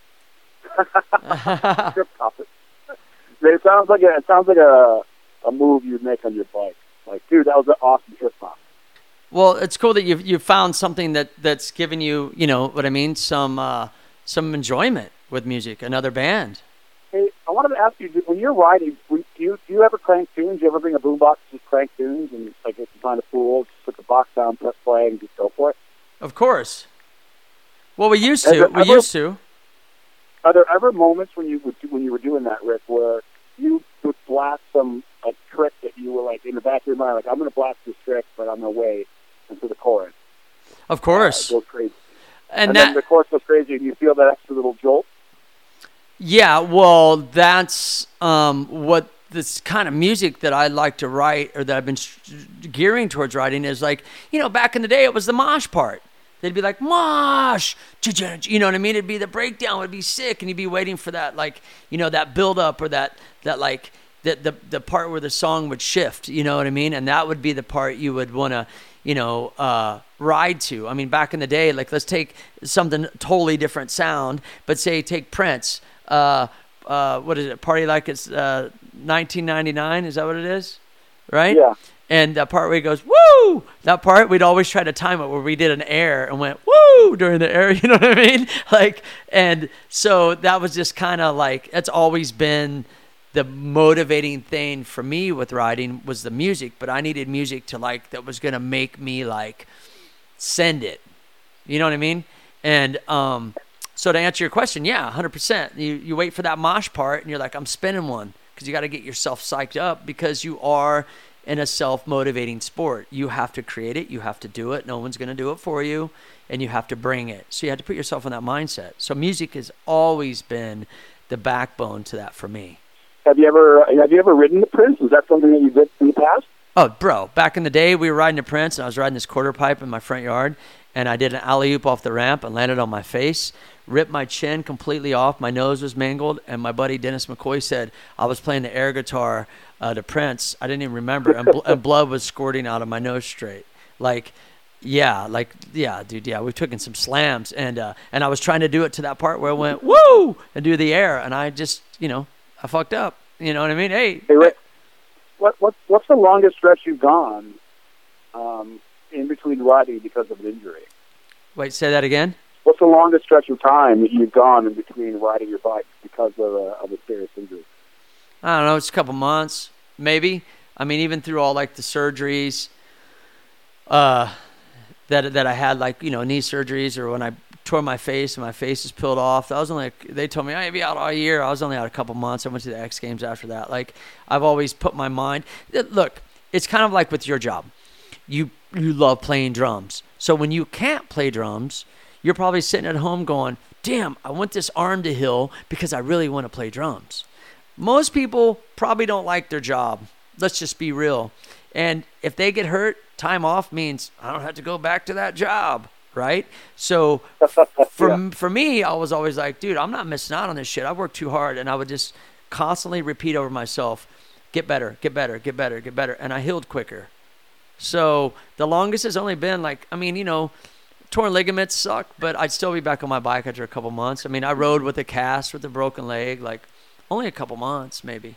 S4: Trip popping. It sounds like a move you'd make on your bike. Like, dude, that was an awesome trip pop.
S3: Well, it's cool that you found something that's given you, you know what I mean, some enjoyment with music, another band.
S4: Hey, I wanted to ask you, when you're writing, do you ever crank tunes? Do you ever bring a boombox to just crank tunes and like if you find a fool, just put the box down, press play, and just go for it?
S3: Of course. Well, we used to.
S4: Are there ever moments when you were doing that, Rick, where you would blast a trick that you were like in the back of your mind, like I'm going to blast this trick, but I'm going to wait until the chorus?
S3: Of course.
S4: It goes crazy.
S3: And
S4: then the chorus goes crazy, and you feel that extra little jolt.
S3: Yeah, well, that's what this kind of music that I like to write, or that I've been gearing towards writing, is like, you know, back in the day, it was the mosh part. They'd be like, mosh, you know what I mean? It'd be the breakdown would be sick, and you'd be waiting for that, like, you know, that build up, or that like the part where the song would shift, you know what I mean? And that would be the part you would want to, you know, ride to. I mean, back in the day, like, let's take something totally different sound, but say take Prince. What is it? Party Like It's 1999. Is that what it is? Right?
S4: Yeah.
S3: And that part where he goes, woo! That part, we'd always try to time it where we did an air and went, woo! During the air, you know what I mean? Like, and so that was just kind of like, that's always been the motivating thing for me with writing, was the music. But I needed music to like, that was going to make me like, send it. You know what I mean? And, so to answer your question, yeah, 100%. You wait for that mosh part, and you're like, I'm spinning one, because you got to get yourself psyched up, because you are in a self-motivating sport. You have to create it. You have to do it. No one's going to do it for you, and you have to bring it. So you have to put yourself in that mindset. So music has always been the backbone to that for me.
S4: Have you ever ridden the Prince? Is that something that you did in the past?
S3: Oh, bro, back in the day, we were riding the Prince, and I was riding this quarter pipe in my front yard, and I did an alley-oop off the ramp and landed on my face, ripped my chin completely off, my nose was mangled, and my buddy Dennis McCoy said I was playing the air guitar to Prince. I didn't even remember, and blood was squirting out of my nose straight. Yeah, dude, yeah, we took in some slams, and I was trying to do it to that part where I went, woo, and do the air, and I just, you know, I fucked up. You know what I mean? Hey
S4: Rick, what's the longest stretch you've gone in between riding because of an injury?
S3: Wait, say that again?
S4: What's the longest stretch of time that you've gone in between riding your bike because of a serious injury?
S3: I don't know. It's a couple months, maybe. I mean, even through all like the surgeries that I had, like, you know, knee surgeries, or when I tore my face and my face is peeled off. That was only they told me I'd be out all year. I was only out a couple months. I went to the X Games after that. Like, I've always put my mind. Look, it's kind of like with your job. You love playing drums. So when you can't play drums, you're probably sitting at home going, damn, I want this arm to heal because I really want to play drums. Most people probably don't like their job. Let's just be real. And if they get hurt, time off means I don't have to go back to that job, right? So for me, I was always like, dude, I'm not missing out on this shit. I worked too hard, and I would just constantly repeat over myself, get better, get better, get better, get better. And I healed quicker. So the longest has only been like, I mean, you know, torn ligaments suck, but I'd still be back on my bike after a couple months. I mean, I rode with a cast with a broken leg, like only a couple months, maybe.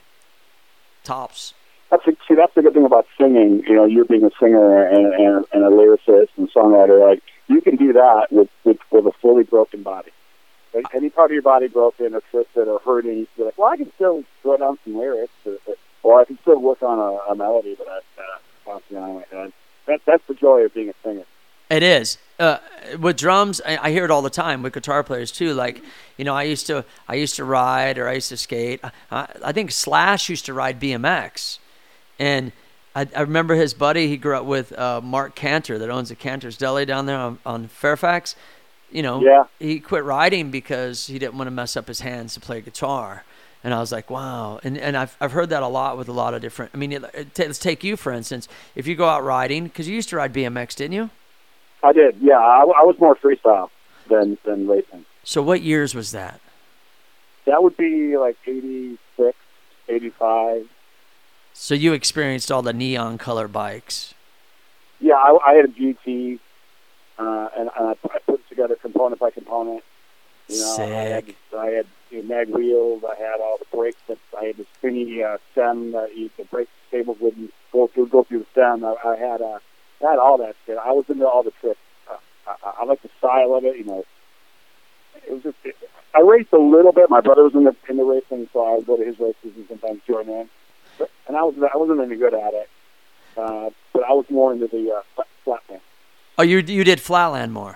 S3: Tops.
S4: That's the good thing about singing. You know, you being a singer and a lyricist and songwriter, like, you can do that with a fully broken body. Like, any part of your body broken or twisted or hurting, you're like, well, I can still throw down some lyrics, or I can still work on a melody that bouncing on my head. That's the joy of being a singer.
S3: It is. With drums, I hear it all the time with guitar players too. Like, you know, I used to ride, or I used to skate. I think Slash used to ride BMX, and I remember his buddy. He grew up with Mark Cantor, that owns the Cantor's Deli down there on Fairfax. You know,
S4: yeah. He
S3: quit riding because he didn't want to mess up his hands to play guitar. And I was like, wow. And I've heard that a lot with a lot of different. I mean, let's take you for instance. If you go out riding, because you used to ride BMX, didn't you?
S4: I did, yeah. I was more freestyle than racing.
S3: So what years was that?
S4: That would be like 86, 85.
S3: So you experienced all the neon color bikes.
S4: Yeah, I had a GT, and I put it together component by component. You know,
S3: Sick.
S4: I had mag wheels. I had all the brakes. I had the spinny stem that the brake cables wouldn't go through the stem. I had all that shit. I was into all the tricks. I like the style of it. You know, it was just. I raced a little bit. My brother was in the racing, so I would go to his races and sometimes join in. And I wasn't any good at it, but I was more into the flatland.
S3: Oh, you did flatland more.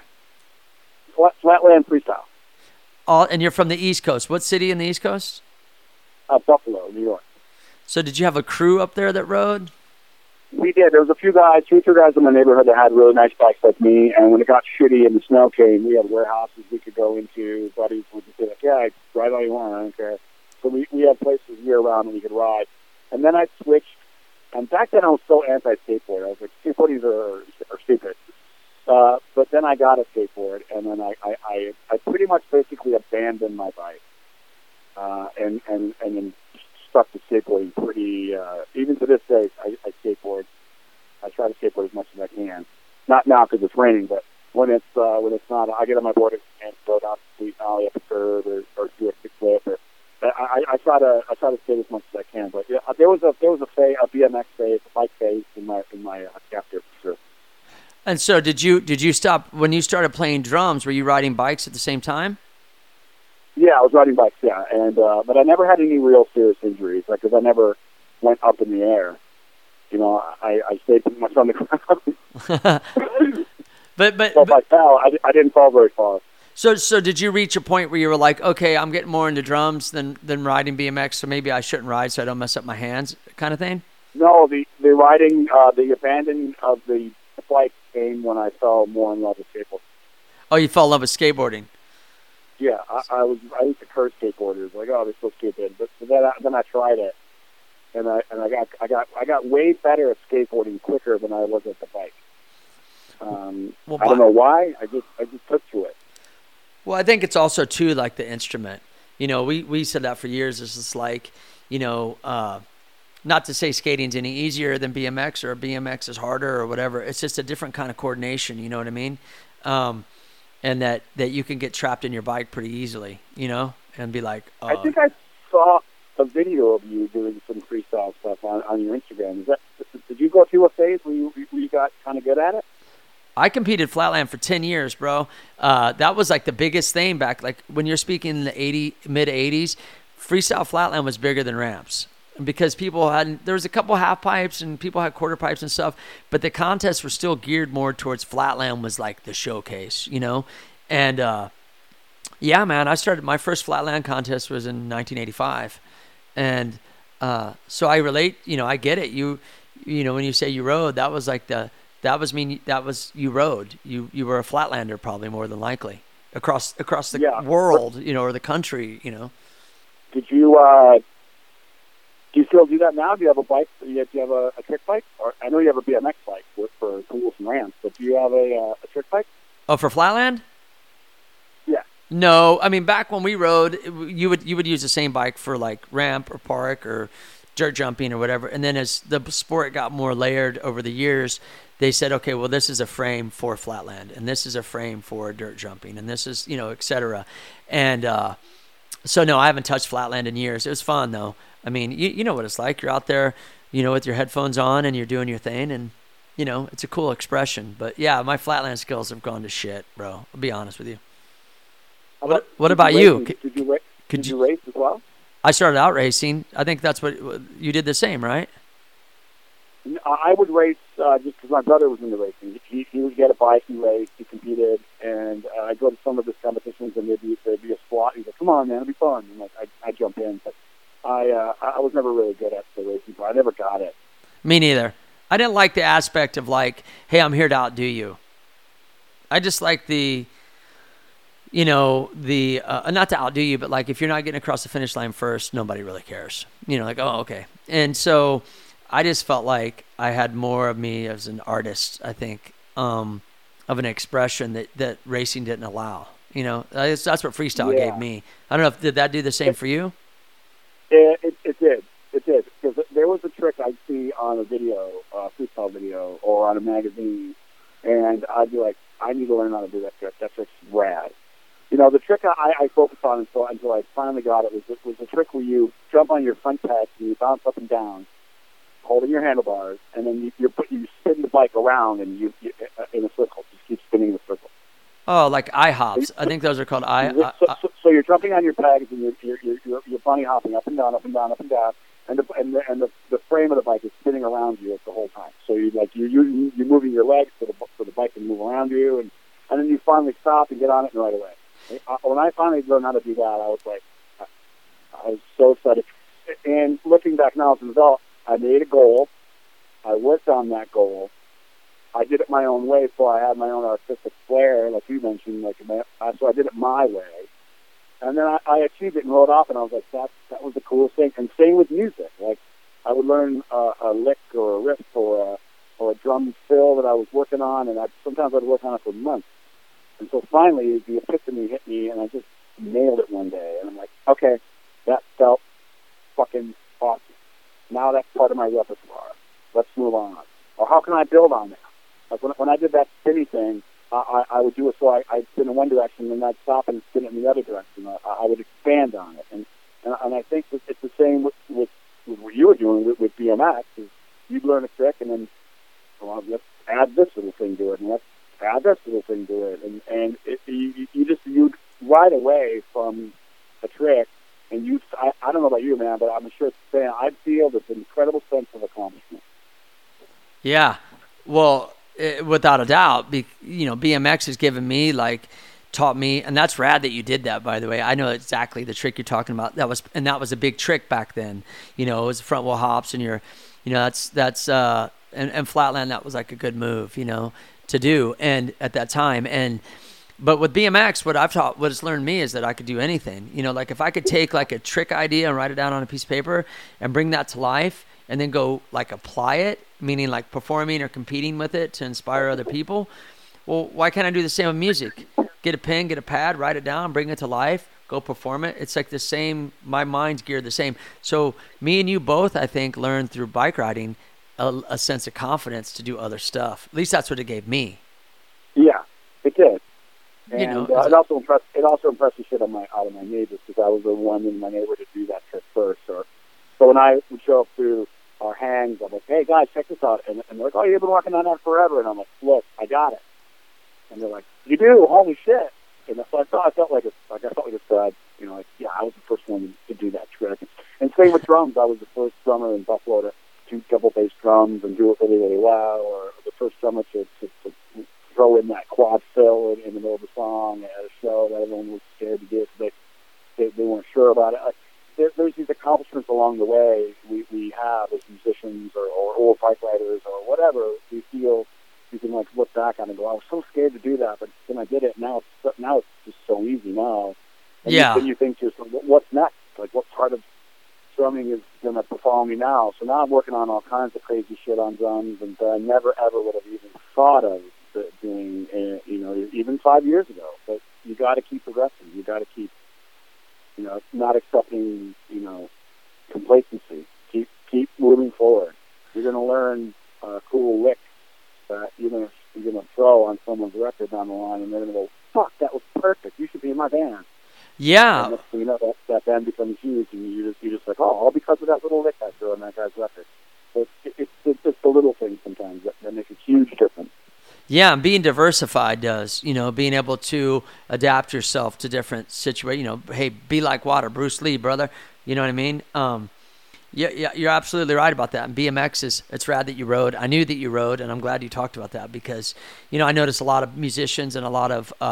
S4: Flatland freestyle.
S3: And you're from the East Coast. What city in the East Coast?
S4: Buffalo, New York.
S3: So did you have a crew up there that rode?
S4: We did. There was a few guys, 2 or 3 guys in the neighborhood that had really nice bikes like me, and when it got shitty and the snow came, we had warehouses we could go into. Buddies would just be like, yeah, ride all you want, I don't care. So we had places year-round that we could ride. And then I switched, and back then I was so anti-skateboard. I was like, skateboardies are stupid. But then I got a skateboard, and then I pretty much basically abandoned my bike, and then stuck to skateboarding pretty. Even to this day, I skateboard. I try to skateboard as much as I can. Not now because it's raining, but when it's not, I get on my board and go down the street, ollie up a curb, or do a kickflip. I try to skate as much as I can. But yeah, there was a BMX phase, a bike phase in my chapter for sure.
S3: And so did you stop when you started playing drums? Were you riding bikes at the same time?
S4: Yeah, I was riding bikes. Yeah, and but I never had any real serious injuries, like, because I never went up in the air. You know, I stayed pretty much on the ground.
S3: but
S4: so if I fell, I didn't fall very far.
S3: So did you reach a point where you were like, okay, I'm getting more into drums than riding BMX, so maybe I shouldn't ride so I don't mess up my hands, kind of thing?
S4: No, the riding, the abandoning of the bike came when I fell more in love with skateboarding.
S3: Oh, you fell in love with skateboarding?
S4: Yeah, I used to curse skateboarders, like, oh, they're so stupid. But then I tried it, and I got way better at skateboarding quicker than I was at the bike. I don't know why. I just took to it.
S3: Well, I think it's also too like the instrument. You know, we said that for years. It's just like, you know, not to say skating's any easier than BMX or BMX is harder or whatever. It's just a different kind of coordination. You know what I mean? And that you can get trapped in your bike pretty easily. You know, and be like,
S4: I think I saw a video of you doing some freestyle stuff on your Instagram. Did you go through a phase where you got kind of good at it?
S3: I competed flatland for 10 years, bro. That was like the biggest thing back, like when you're speaking in the mid 80s, freestyle flatland was bigger than ramps because there was a couple half pipes and people had quarter pipes and stuff, but the contests were still geared more towards flatland was like the showcase, you know? And, yeah, man, my first flatland contest was in 1985. And, so I relate, you know, I get it. You know, when you say you rode, that was you rode. You were a flatlander probably more than likely across the world, you know, or the country, you know.
S4: Did you do you still do that now? Do you have a bike? Do you have a trick bike? Or I know you have a BMX bike for tools and ramps, but do you have a trick bike?
S3: Oh, for flatland?
S4: Yeah.
S3: No, I mean back when we rode, you would use the same bike for like ramp or park or dirt jumping or whatever. And then as the sport got more layered over the years, they said, okay, well, this is a frame for flatland, and this is a frame for dirt jumping, and this is, you know, et cetera. And so, no, I haven't touched flatland in years. It was fun, though. I mean, you know what it's like. You're out there, you know, with your headphones on, and you're doing your thing, and, you know, it's a cool expression. But, yeah, my flatland skills have gone to shit, bro. I'll be honest with you. What about you?
S4: Did you race as well?
S3: I started out racing. I think that's what you did the same, right?
S4: I would race just because my brother was into racing. He would get a bike, he raced, he competed, and I'd go to some of his competitions, and there'd be a squat. He'd go, "Come on, man, it'll be fun." And like I'd jump in, but I was never really good at the racing part. I never got it.
S3: Me neither. I didn't like the aspect of like, "Hey, I'm here to outdo you." I just like the, you know, the not to outdo you, but like if you're not getting across the finish line first, nobody really cares. You know, like, oh, okay. And so I just felt like I had more of me as an artist, I think, of an expression that racing didn't allow. You know, that's what freestyle gave me. I don't know, did that do the same for you?
S4: It did. It did. Because there was a trick I'd see on a video, freestyle video, or on a magazine, and I'd be like, I need to learn how to do that trick. That trick's rad. You know, the trick I focused on until I finally got it was a trick where you jump on your front pegs and you bounce up and down, holding your handlebars, and then you spin the bike around and you in a circle. Just keep spinning the circle.
S3: Oh, like eye hops. I think those are called eye.
S4: So you're jumping on your pegs and you're bunny hopping up and down, up and down, up and down, and the frame of the bike is spinning around you the whole time. So you're moving your legs so the bike can move around you, and then you finally stop and get on it and right away. When I finally learned how to do that, I was like, I was so excited. And looking back now as an adult, I made a goal. I worked on that goal. I did it my own way, so I had my own artistic flair, like you mentioned. So I did it my way, and then I achieved it and rode off. And I was like, that was the coolest thing. And same with music. Like I would learn a lick or a riff or a drum fill that I was working on, and sometimes I'd work on it for months. And so finally, the epiphany hit me, and I just nailed it one day. And I'm like, okay, that felt fucking awesome. Now that's part of my repertoire. Let's move on. Or how can I build on that? Like when I did that spinny thing, I would do it so I'd spin in one direction, and I'd stop and spin it in the other direction. I would expand on it. And I think that it's the same with what you were doing with BMX. Is you'd learn a trick, and then, well, let's add this little thing to it, and let's add this little thing to it, and you right away from a trick, and I don't know about you, man, but I'm sure it's the same. I feel this incredible sense of accomplishment.
S3: Yeah, well, without a doubt, BMX has given me taught me, and that's rad that you did that, by the way. I know exactly the trick you're talking about. That was a big trick back then. You know, it was front wheel hops, and that's and flatland. That was like a good move, to do, and at that time. But with BMX, what it's learned me is that I could do anything. Like if I could take like a trick idea and write it down on a piece of paper and bring that to life, and then go like apply it, meaning like performing or competing with it to inspire other people. Well, why can't I do the same with music? Get a pen, get a pad, write it down, bring it to life, go perform it. It's like the same. My mind's geared the same. So me and you both, I think, learned through bike riding a sense of confidence to do other stuff. At least that's what it gave me.
S4: Yeah, it did. And
S3: You know,
S4: it also impressed the shit out of my neighbors, because I was the one in my neighborhood to do that trick first. So when I would show up to our hangs, I'm like, hey guys, check this out, and they're like, oh, you've been working on that forever, and I'm like, look, I got it. And they're like, you do? Holy shit! And so I felt like a stud, you know, like, yeah, I was the first one to do that trick. And same with drums. I was the first drummer in Buffalo to do double bass drums and do it really, really well, or the first drummer to throw in that quad fill in the middle of the song at a show that everyone was scared to get. They weren't sure about it. There's these accomplishments along the way we have as musicians or fight writers or whatever. We feel you can like look back on and go, I was so scared to do that, but then I did it. Now it's just so easy now. And then you think to yourself, what's next? Like, what part of drumming is going to perform me now? So now I'm working on all kinds of crazy shit on drums, and I never ever would have even thought of doing, you know, even 5 years ago. But you got to keep progressing. You got to keep, you know, not accepting, you know, complacency. Keep moving forward. You're going to learn a cool lick that you're gonna throw on someone's record down the line, and they're gonna go, "Fuck, that was perfect. You should be in my band."
S3: Yeah.
S4: And next thing you know, that band becomes huge, and you're just like, "Oh, all because of that little lick I threw on that guy's record." So it's the little things sometimes that make a huge difference.
S3: Yeah, and being diversified does, you know, being able to adapt yourself to different situations. You know, hey, be like water, Bruce Lee, brother. You know what I mean? Yeah, you're absolutely right about that. And BMX it's rad that you rode. I knew that you rode, and I'm glad you talked about that because, you know, I noticed a lot of musicians and a lot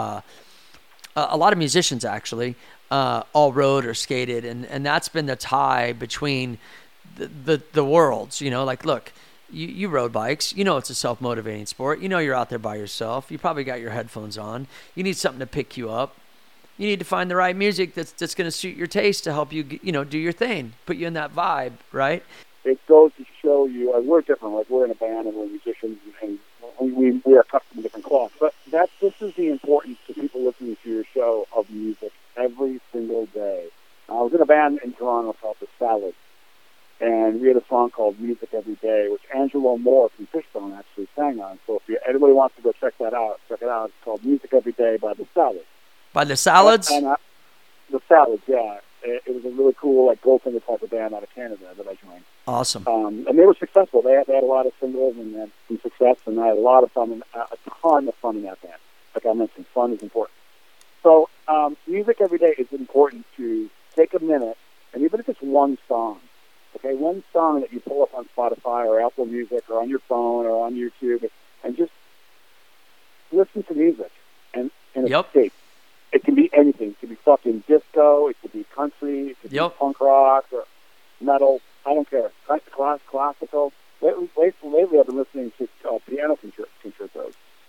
S3: of musicians actually all rode or skated, and that's been the tie between the worlds. You know, like, look, you rode bikes. You know it's a self-motivating sport. You know you're out there by yourself. You probably got your headphones on. You need something to pick you up. You need to find the right music that's going to suit your taste to help you, you know, do your thing, put you in that vibe, right?
S4: It goes to show you, we're different. Like, we're in a band and we're musicians, and we are cut from different cloths. But this is the importance to people listening to your show of music every single day. I was in a band in Toronto called The Salad, and we had a song called Music Every Day, which Angelo Moore from Fishbone actually sang on. So if anybody wants to go check it out. It's called Music Every Day by The Salad.
S3: By The Salads?
S4: The Salads, yeah. It was a really cool, like, Goldfinger type of band out of Canada that I joined.
S3: Awesome.
S4: And they were successful. They had a lot of singles and had some success, and I had a lot of fun, a ton of fun in that band. Like I mentioned, fun is important. So music every day is important to take a minute, and even if it's one song, okay, one song that you pull up on Spotify or Apple Music or on your phone or on YouTube, and just listen to music and escape. It can be anything. It could be fucking disco. It could be country. It could be punk rock or metal. I don't care. Classical. Lately, I've been listening to piano concertos.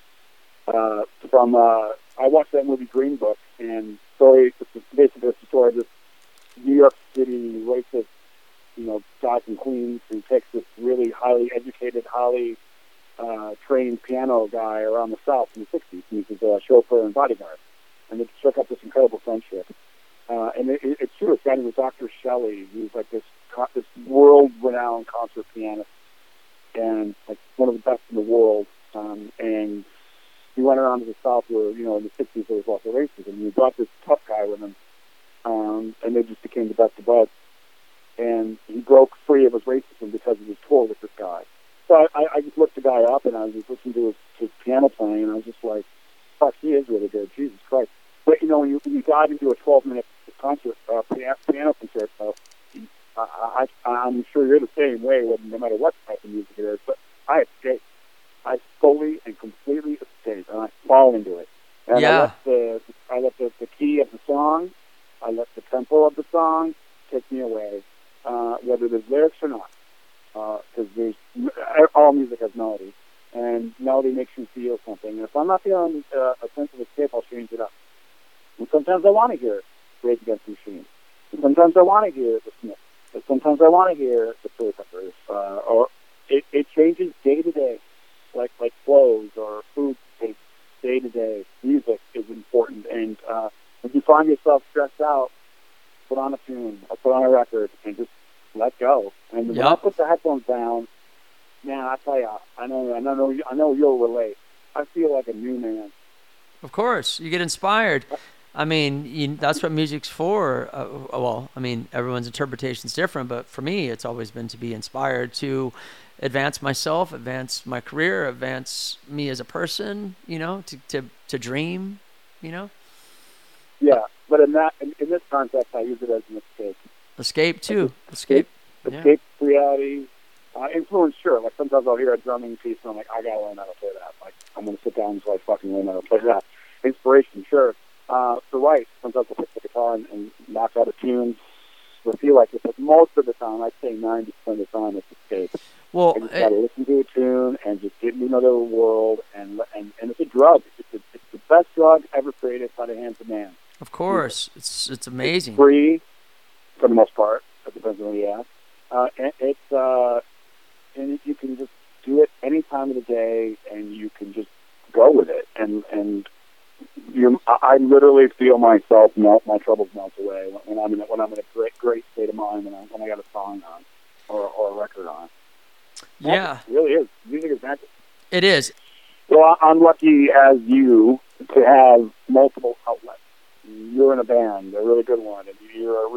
S4: I watched that movie Green Book, and it's basically the story of this New York City racist, you know, guy from Queens who takes this really highly educated, highly trained piano guy around the South in the 60s. And he's his chauffeur and bodyguard. And they struck up this incredible friendship. And it's true. It's guy named Dr. Shelley. He was like this world-renowned concert pianist and like one of the best in the world. And he went around to the South where, you know, in the 60s there was lots of racism. And he brought this tough guy with him. And they just became the best of buds. And he broke free of his racism because of his tour with this guy. So I just looked the guy up, and I was listening to his piano playing, and I was just like, fuck, he is really good. Jesus Christ. But, you know, when you dive into a 12-minute concert, piano concert, I'm sure you're the same way, no matter what type of music it is, but I escape. I fully and completely escape, and I fall into it. And I let the key of the song, I let the tempo of the song take me away, whether there's lyrics or not, because all music has melody. And melody makes you feel something. And if I'm not feeling a sense of escape, I'll change it up. And sometimes I want to hear Rage Against the Machine. And sometimes I want to hear the Smiths. And sometimes I want to hear the Chili Peppers. Or it changes day to day, like clothes or food tastes day to day. Music is important. And if you find yourself stressed out, put on a tune or put on a record and just let go. And when I put the headphones down, man, I tell you, I know you'll relate. I feel like a new man.
S3: Of course, you get inspired. I mean, that's what music's for. Well, I mean, everyone's interpretation's different, but for me, it's always been to be inspired to advance myself, advance my career, advance me as a person. You know, to dream. You know,
S4: Yeah, but in this context, I use it as an escape.
S3: escape too. Escape. Yeah.
S4: Escape reality. Influence, sure. Like sometimes I'll hear a drumming piece and I'm like, I gotta learn how to play that. Like I'm gonna sit down until I fucking learn how to play that. Inspiration, sure. So right, sometimes I'll pick the guitar and knock out a tune. So I feel like it, but most of the time, I'd say 90% of the time, it's escape.
S3: Well,
S4: I just gotta listen to a tune and just get into another world, and it's a drug. It's the best drug ever created by the hands of man.
S3: of course, it's amazing.
S4: It's free for the most part. It depends on who you ask. And you can just do it any time of the day, and you can just go with it. And I literally feel myself melt, my troubles melt away when I'm in a great state of mind when I got a song on or a record on.
S3: Yeah,
S4: It really is. Music is magic.
S3: it is.
S4: Well, I'm lucky as you to have multiple outlets. You're in a band, a really good one, and you're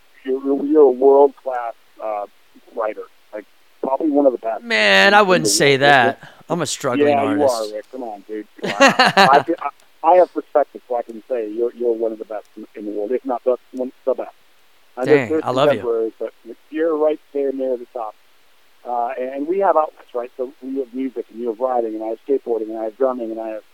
S4: a world class writer, like probably one of the best.
S3: Man, I wouldn't say that. I'm a struggling artist.
S4: Yeah, you are, Rick. Come on, dude. Come on. I have perspective, so I can say you're one of the best in the world, if not the best.
S3: Dang, I love you.
S4: But you're right there near the top. And we have outlets, right? So we have music, and you have riding, and I have skateboarding, and I have drumming, and I have,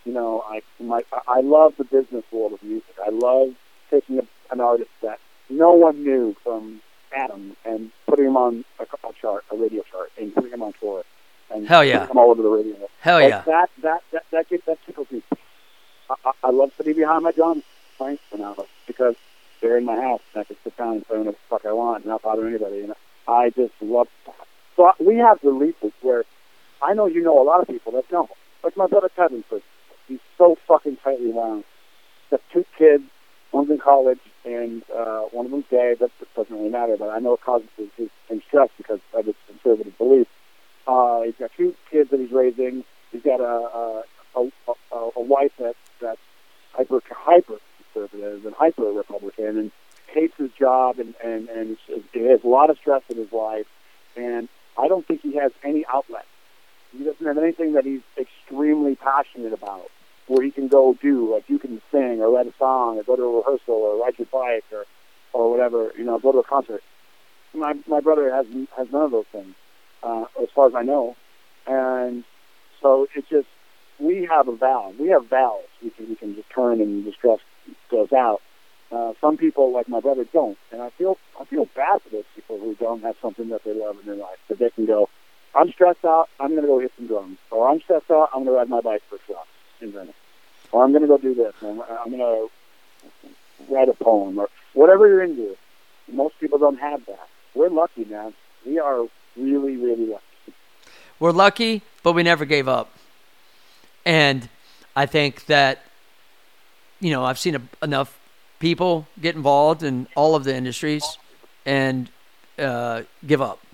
S4: I love the business world of music. I love taking an artist that no one knew from Adam and putting him on a radio chart, and putting him on tour, and
S3: Hell yeah.
S4: putting him all over the radio.
S3: Hell yeah.
S4: That tickles me. I love sitting behind my drums playing for now because they're in my house, and I can sit down and play whatever the fuck I want and not bother anybody. And I just love that. So we have releases where I know you know a lot of people that don't. Like my brother Kevin, for instance. He's so fucking tightly wound. He's got 2 kids. One's in college, and one of them's gay. That doesn't really matter, but I know it causes him stress because of his conservative beliefs. He's got 2 kids that he's raising. He's got a wife that's hyper conservative and hyper Republican, and hates his job, and he has a lot of stress in his life. And I don't think he has any outlet. He doesn't have anything that he's extremely passionate about, where he can go do, like you can sing or write a song or go to a rehearsal or ride your bike or whatever, go to a concert. My brother has none of those things, as far as I know. And so it's just, we have a valve. We have valves. We can just turn and the stress goes out. Some people, like my brother, don't. And I feel bad for those people who don't have something that they love in their life, that they can go, I'm stressed out, I'm going to go hit some drums. Or I'm stressed out, I'm going to ride my bike for a walk in Venice. Or I'm going to go do this. Or I'm going to write a poem. Or whatever you're into. Most people don't have that. We're lucky, man. We are really, really lucky.
S3: We're lucky, but we never gave up. And I think that, I've seen enough people get involved in all of the industries and give up.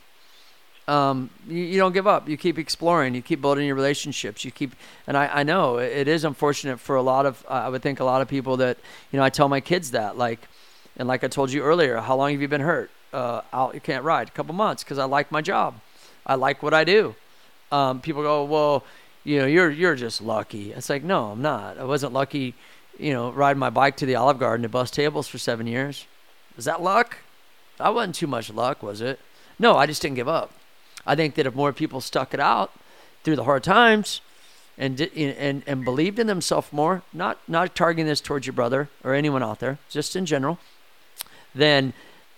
S3: You don't give up. You keep exploring. You keep building your relationships. And I know it is unfortunate for I would think a lot of people that, I tell my kids that, like I told you earlier, how long have you been hurt? You can't ride. A couple months, because I like my job. I like what I do. People go, well, you're just lucky. It's like, no, I'm not. I wasn't lucky, riding my bike to the Olive Garden to bust tables for 7 years. Was that luck? That wasn't too much luck, was it? No, I just didn't give up. I think that if more people stuck it out through the hard times and believed in themselves more, not targeting this towards your brother or anyone out there, just in general, then,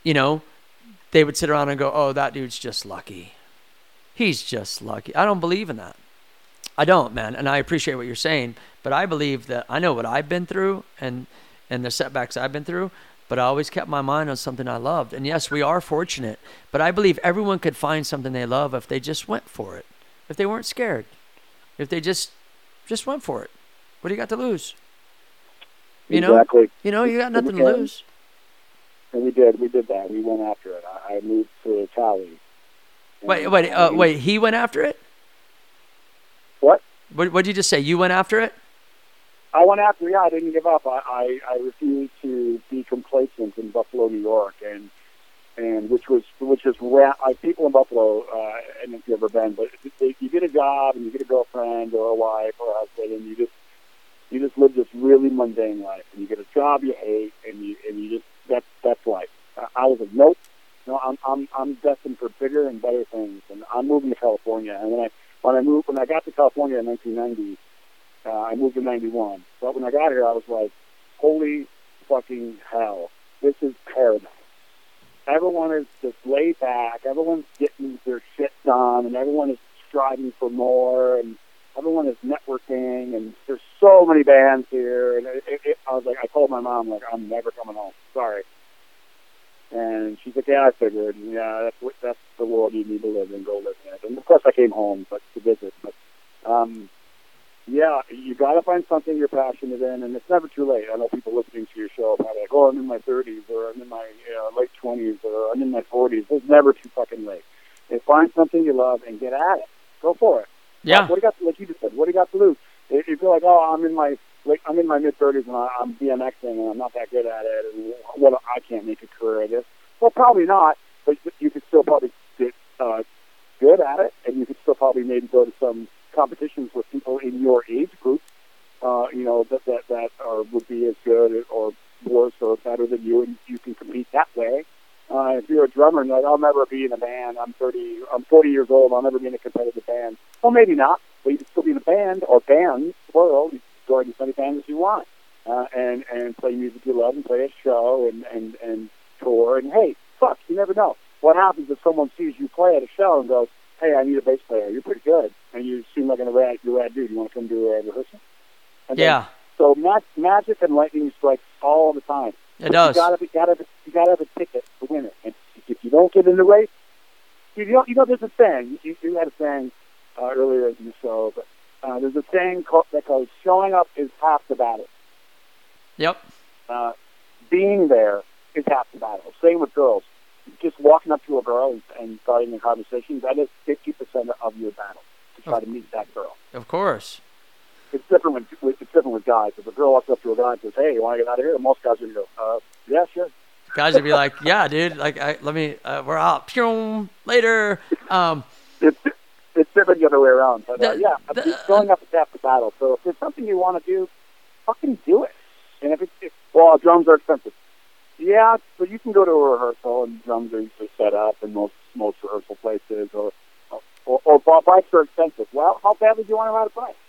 S3: they would sit around and go, oh, that dude's just lucky. He's just lucky. I don't believe in that. I don't, man. And I appreciate what you're saying, but I believe that I know what I've been through and the setbacks I've been through, but I always kept my mind on something I loved. And yes, we are fortunate, but I believe everyone could find something they love if they just went for it. If they weren't scared. If they just went for it. What do you got to lose?
S4: Exactly.
S3: You got nothing to lose.
S4: And we did that. We went after it. I moved to Cali.
S3: Wait, he went after it?
S4: What?
S3: What did you just say? You went after it?
S4: I went after. Yeah, I didn't give up. I refused to be complacent in Buffalo, New York, and which is people in Buffalo. I don't know if you've ever been, but you get a job and you get a girlfriend or a wife or a husband, and you just live this really mundane life. And you get a job you hate, and you just that's life. I was like, nope. No, I'm destined for bigger and better things, and I'm moving to California. And when I got to California in 1990, I moved in 91. But when I got here, I was like, holy fucking hell, this is paradise. Everyone is just laid back. Everyone's getting their shit done, and everyone is striving for more, and everyone is networking, and there's so many bands here. And I was like, I told my mom, like, I'm never coming home. Sorry. And she's like, yeah, I figured. Yeah, that's the world you need to live in. Go live in it. And of course, I came home, but to visit. But yeah, you got to find something you're passionate in, and it's never too late. I know people listening to your show are probably like, oh, I'm in my 30s, or I'm in my late 20s, or I'm in my 40s. It's never too fucking late. And find something you love and get at it. Go for it.
S3: Yeah.
S4: What do you got? Like you just said, what do you got to lose? If you feel like, oh, I'm in my mid 30s and I'm BMXing and I'm not that good at it, and I can't make a career at this. Well, probably not, but you could still probably get good at it, and you could still probably maybe go to some competitions with people in your age group, that would be as good or worse or better than you, and you can compete that way. If you're a drummer and you're like, I'll never be in a band, I'm 40 years old, I'll never be in a competitive band. Well, maybe not, but you can still be in a band or bands, plural. You can join as many bands as you want, and play music you love and play a show and tour. And hey, fuck, you never know. What happens if someone sees you play at a show and goes, hey, I need a bass player. You're pretty good, and you seem like a rad dude. You want to come do a rehearsal? And
S3: yeah.
S4: So magic and lightning strikes all the time.
S3: It does.
S4: You gotta have a ticket to win it. And if you don't get in the race, there's a saying. You had a saying earlier in the show, but there's a saying that goes, "Showing up is half the battle."
S3: Yep.
S4: Being there is half the battle. Same with girls. Just walking up to a girl and starting a conversation, that is 50% of your battle, to try to meet that girl.
S3: Of course.
S4: It's different with guys. If a girl walks up to a guy and says, hey, you want to get out of here? Most guys are going to go, yeah, sure.
S3: Guys would be like, yeah, dude, we're out. Pew, later.
S4: It's different the other way around. But showing up is half the battle. So if there's something you want to do, fucking do it. And if drums are expensive. Yeah, but you can go to a rehearsal and drums are usually set up in most rehearsal places, or bikes are expensive. Well, how badly do you want to ride a bike?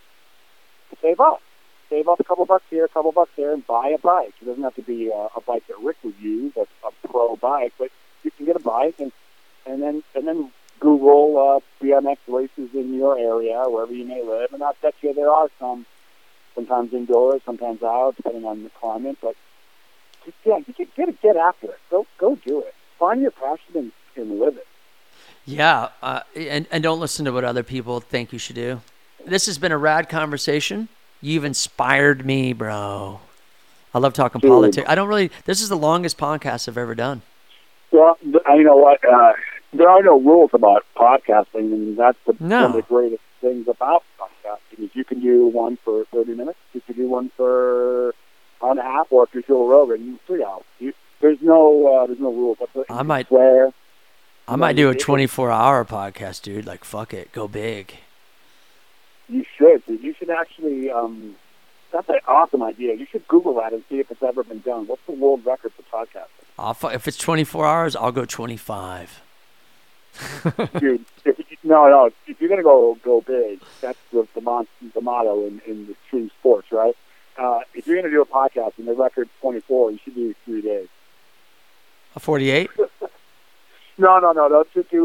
S4: Save up a couple bucks here, a couple bucks there, and buy a bike. It doesn't have to be a bike that Rick would use, a pro bike, but you can get a bike and then Google BMX races in your area, wherever you may live, and I'll bet you there are some, sometimes indoors, sometimes out, depending on the climate, but yeah, get after it. Go do it. Find your passion and live it.
S3: Yeah, and don't listen to what other people think you should do. This has been a rad conversation. You've inspired me, bro. I love talking politics. This is the longest podcast I've ever done.
S4: Well, you know what? There are no rules about podcasting, and that's one of the greatest things about podcasting is you can do one for 30 minutes, you can do one for an hour and a half, or if you're Joe Rogan, 3 hours. There's no rules.
S3: I might do a 24-hour podcast, dude. Like, fuck it, go big.
S4: You should, dude. You should actually. That's an awesome idea. You should Google that and see if it's ever been done. What's the world record for podcasting?
S3: If it's 24 hours, I'll go 25.
S4: Dude, no. If you're gonna go big, that's the motto in the extreme sports, right? If you're going to do a podcast and the record's 24, you should do 3 days.
S3: A 48?
S4: No.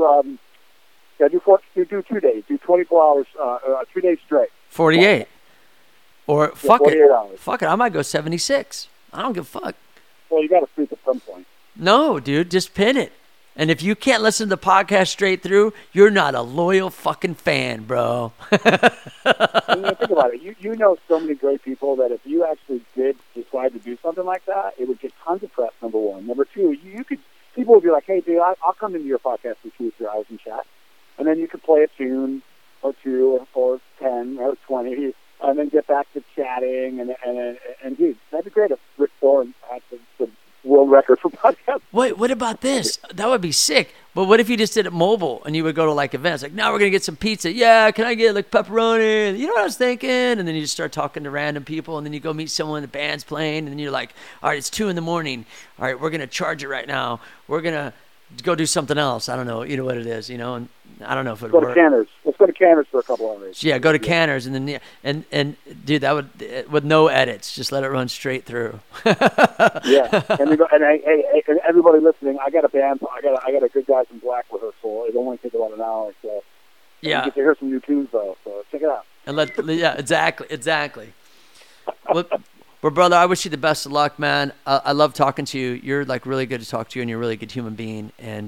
S4: Do 2 days. Do 24 hours, 3 days straight.
S3: 48. Or fuck
S4: 48 hours.
S3: Fuck it. I might go 76. I don't give a fuck.
S4: Well, you got to sleep at some point.
S3: No, dude. Just pin it. And if you can't listen to the podcast straight through, you're not a loyal fucking fan, bro.
S4: Think about it. You know so many great people that if you actually did decide to do something like that, it would get tons of press, number one. Number two, people would be like, hey, dude, I'll come into your podcast for 2 or 3 hours and chat. And then you could play a tune or two or 10 or 20 and then get back to chatting. And dude, that'd be great if Rick Thorne had the world record for podcasts.
S3: Wait, what about this? That would be sick. But what if you just did it mobile and you would go to like events? Like, now we're going to get some pizza. Yeah, can I get like pepperoni? You know what I was thinking? And then you just start talking to random people, and then you go meet someone, the band's playing, and then you're like, all right, it's 2 a.m. All right, we're going to charge it right now. We're going to go do something else. I don't know. You know what it is, you know? And I don't know if it would work.
S4: Go to Canner's. Let's go to Canner's for a couple hours.
S3: Yeah, go to Canner's, and then and dude, that would, with no edits, just let it run straight through.
S4: Yeah, and hey, and everybody listening, I got a band. I got a Good Guys in Black rehearsal. It only takes about an hour, so
S3: Yeah,
S4: you get to hear some new tunes though. So check it out.
S3: and yeah, exactly. Well, brother, I wish you the best of luck, man. I love talking to you. You're like really good to talk to, and you're a really good human being. And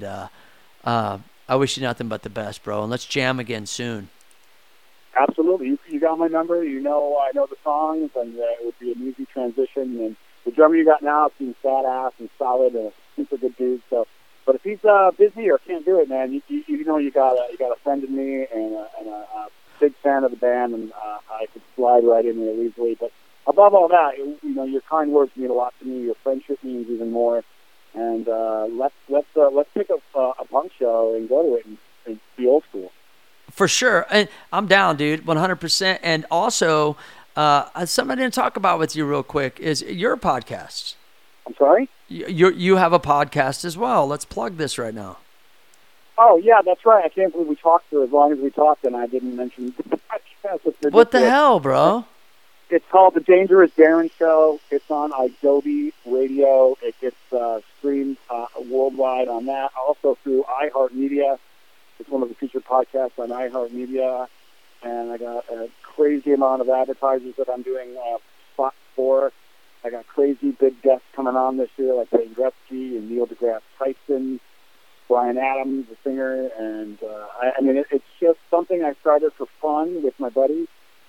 S3: I wish you nothing but the best, bro. And let's jam again soon.
S4: Absolutely, you got my number. You know, I know the songs, and it would be an easy transition. And the drummer you got now seems badass and solid and a super good dude. So, but if he's busy or can't do it, man, you know you got a friend in me and a big fan of the band, and I could slide right in there easily. But above all that, you know, your kind words mean a lot to me. Your friendship means even more. And let's pick up a punk show and go to it and be old school.
S3: For sure. And I'm down, dude, 100%. And also, something I didn't talk about with you real quick is your podcast.
S4: I'm sorry?
S3: You have a podcast as well. Let's plug this right now.
S4: Oh, yeah, that's right. I can't believe we talked for as long as we talked, and I didn't mention the podcast.
S3: What the hell, bro?
S4: It's called The Dangerous Darren Show. It's on Adobe Radio. It gets streamed worldwide on that. Also through iHeartMedia. It's one of the featured podcasts on iHeartMedia. And I got a crazy amount of advertisers that I'm doing spots for. I got crazy big guests coming on this year, like Wayne Gretzky and Neil deGrasse Tyson, Brian Adams, the singer. And I mean, it's just something I started for fun with my buddies.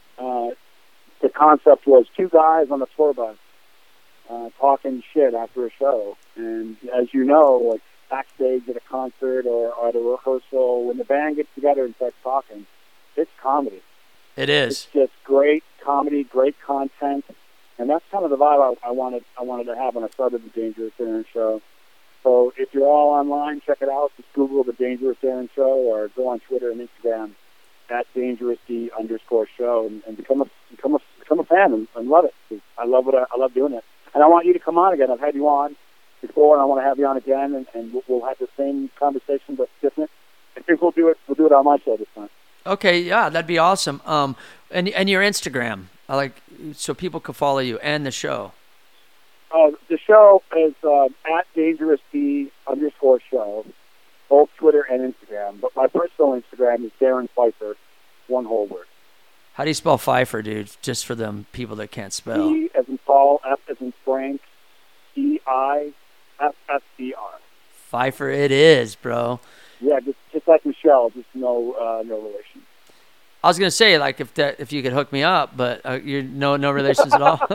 S4: The concept was 2 guys on a tour bus talking shit after a show. And as you know, like backstage at a concert or at a rehearsal, when the band gets together and starts talking, it's comedy.
S3: It is.
S4: It's just great comedy, great content. And that's kind of the vibe I wanted to have when I started the Dangerous Darren Show. So if you're all online, check it out. Just Google the Dangerous Darren Show or go on Twitter and Instagram at DangerousD_show and become a fan and love it. I love doing it. And I want you to come on again. I've had you on before, and I want to have you on again, and we'll have the same conversation but different. I think we'll do it on my show this time. Okay,
S3: yeah, that'd be awesome. And your Instagram, so people can follow you and the show.
S4: The show is at DangerousD_show, both Twitter and Instagram. But my personal Instagram is Darren Pfeiffer, one whole word.
S3: How do you spell Pfeiffer, dude? Just for them people that can't spell.
S4: P as in Paul, F as in Frank, EIFFER.
S3: Pfeiffer, it is, bro.
S4: Yeah, just like Michelle, just no relation.
S3: I was gonna say, like, if you could hook me up, but you're no relations at all.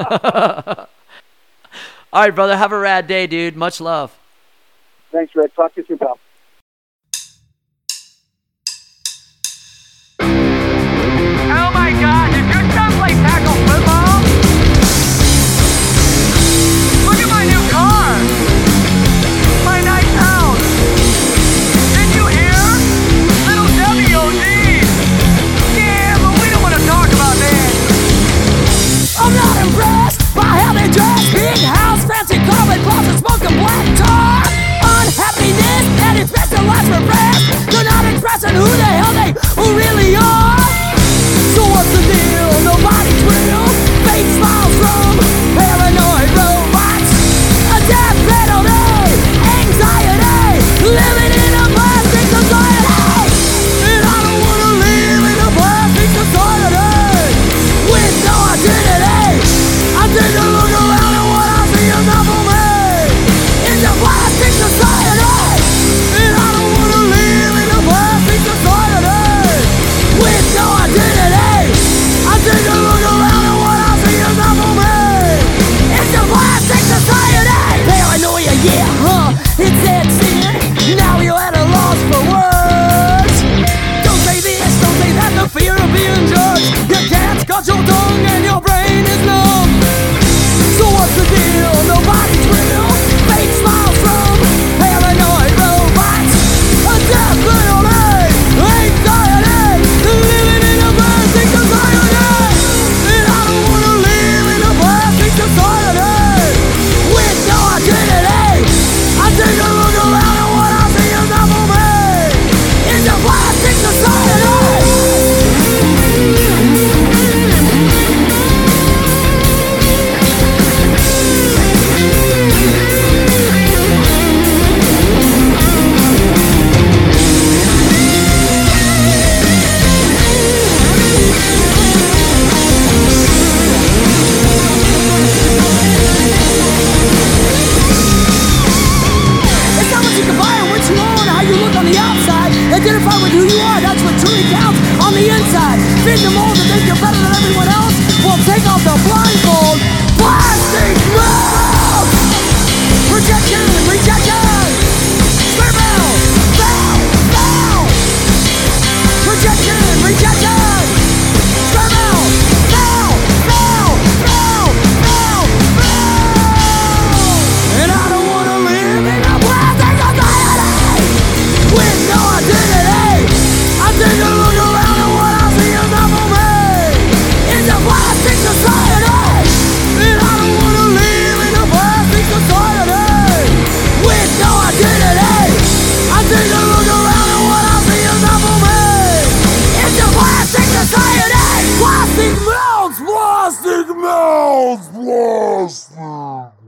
S3: All right, brother. Have a rad day, dude. Much love.
S4: Thanks, Rick. Talk to you soon, pal.
S2: Oh my God, did your son play tackle football? Look at my new car. My nice house. Did you hear? Little WOD. Yeah, but we don't want to talk about that.
S5: I'm not impressed by how they dress. Big house, fancy car with bosses, smoking black tar. Unhappiness, and it's Identify with who you are, that's what truly counts on the inside. Fit the mold and think you're better than everyone else? Well, take off the blindfold. Plastic mouth! Rejection, rejection! Square bell, bell, bell! Rejection, rejection! Square bell, bell, bell, bell, bell, bell! And I don't wanna live in a plastic society with no identity. I take a look around and what I see is not for me. It's a plastic society, and I don't wanna live in a plastic society with no identity. I take a look around and what I see is not for me. It's a plastic society. Plastic mouths, plastic mouths, plastic.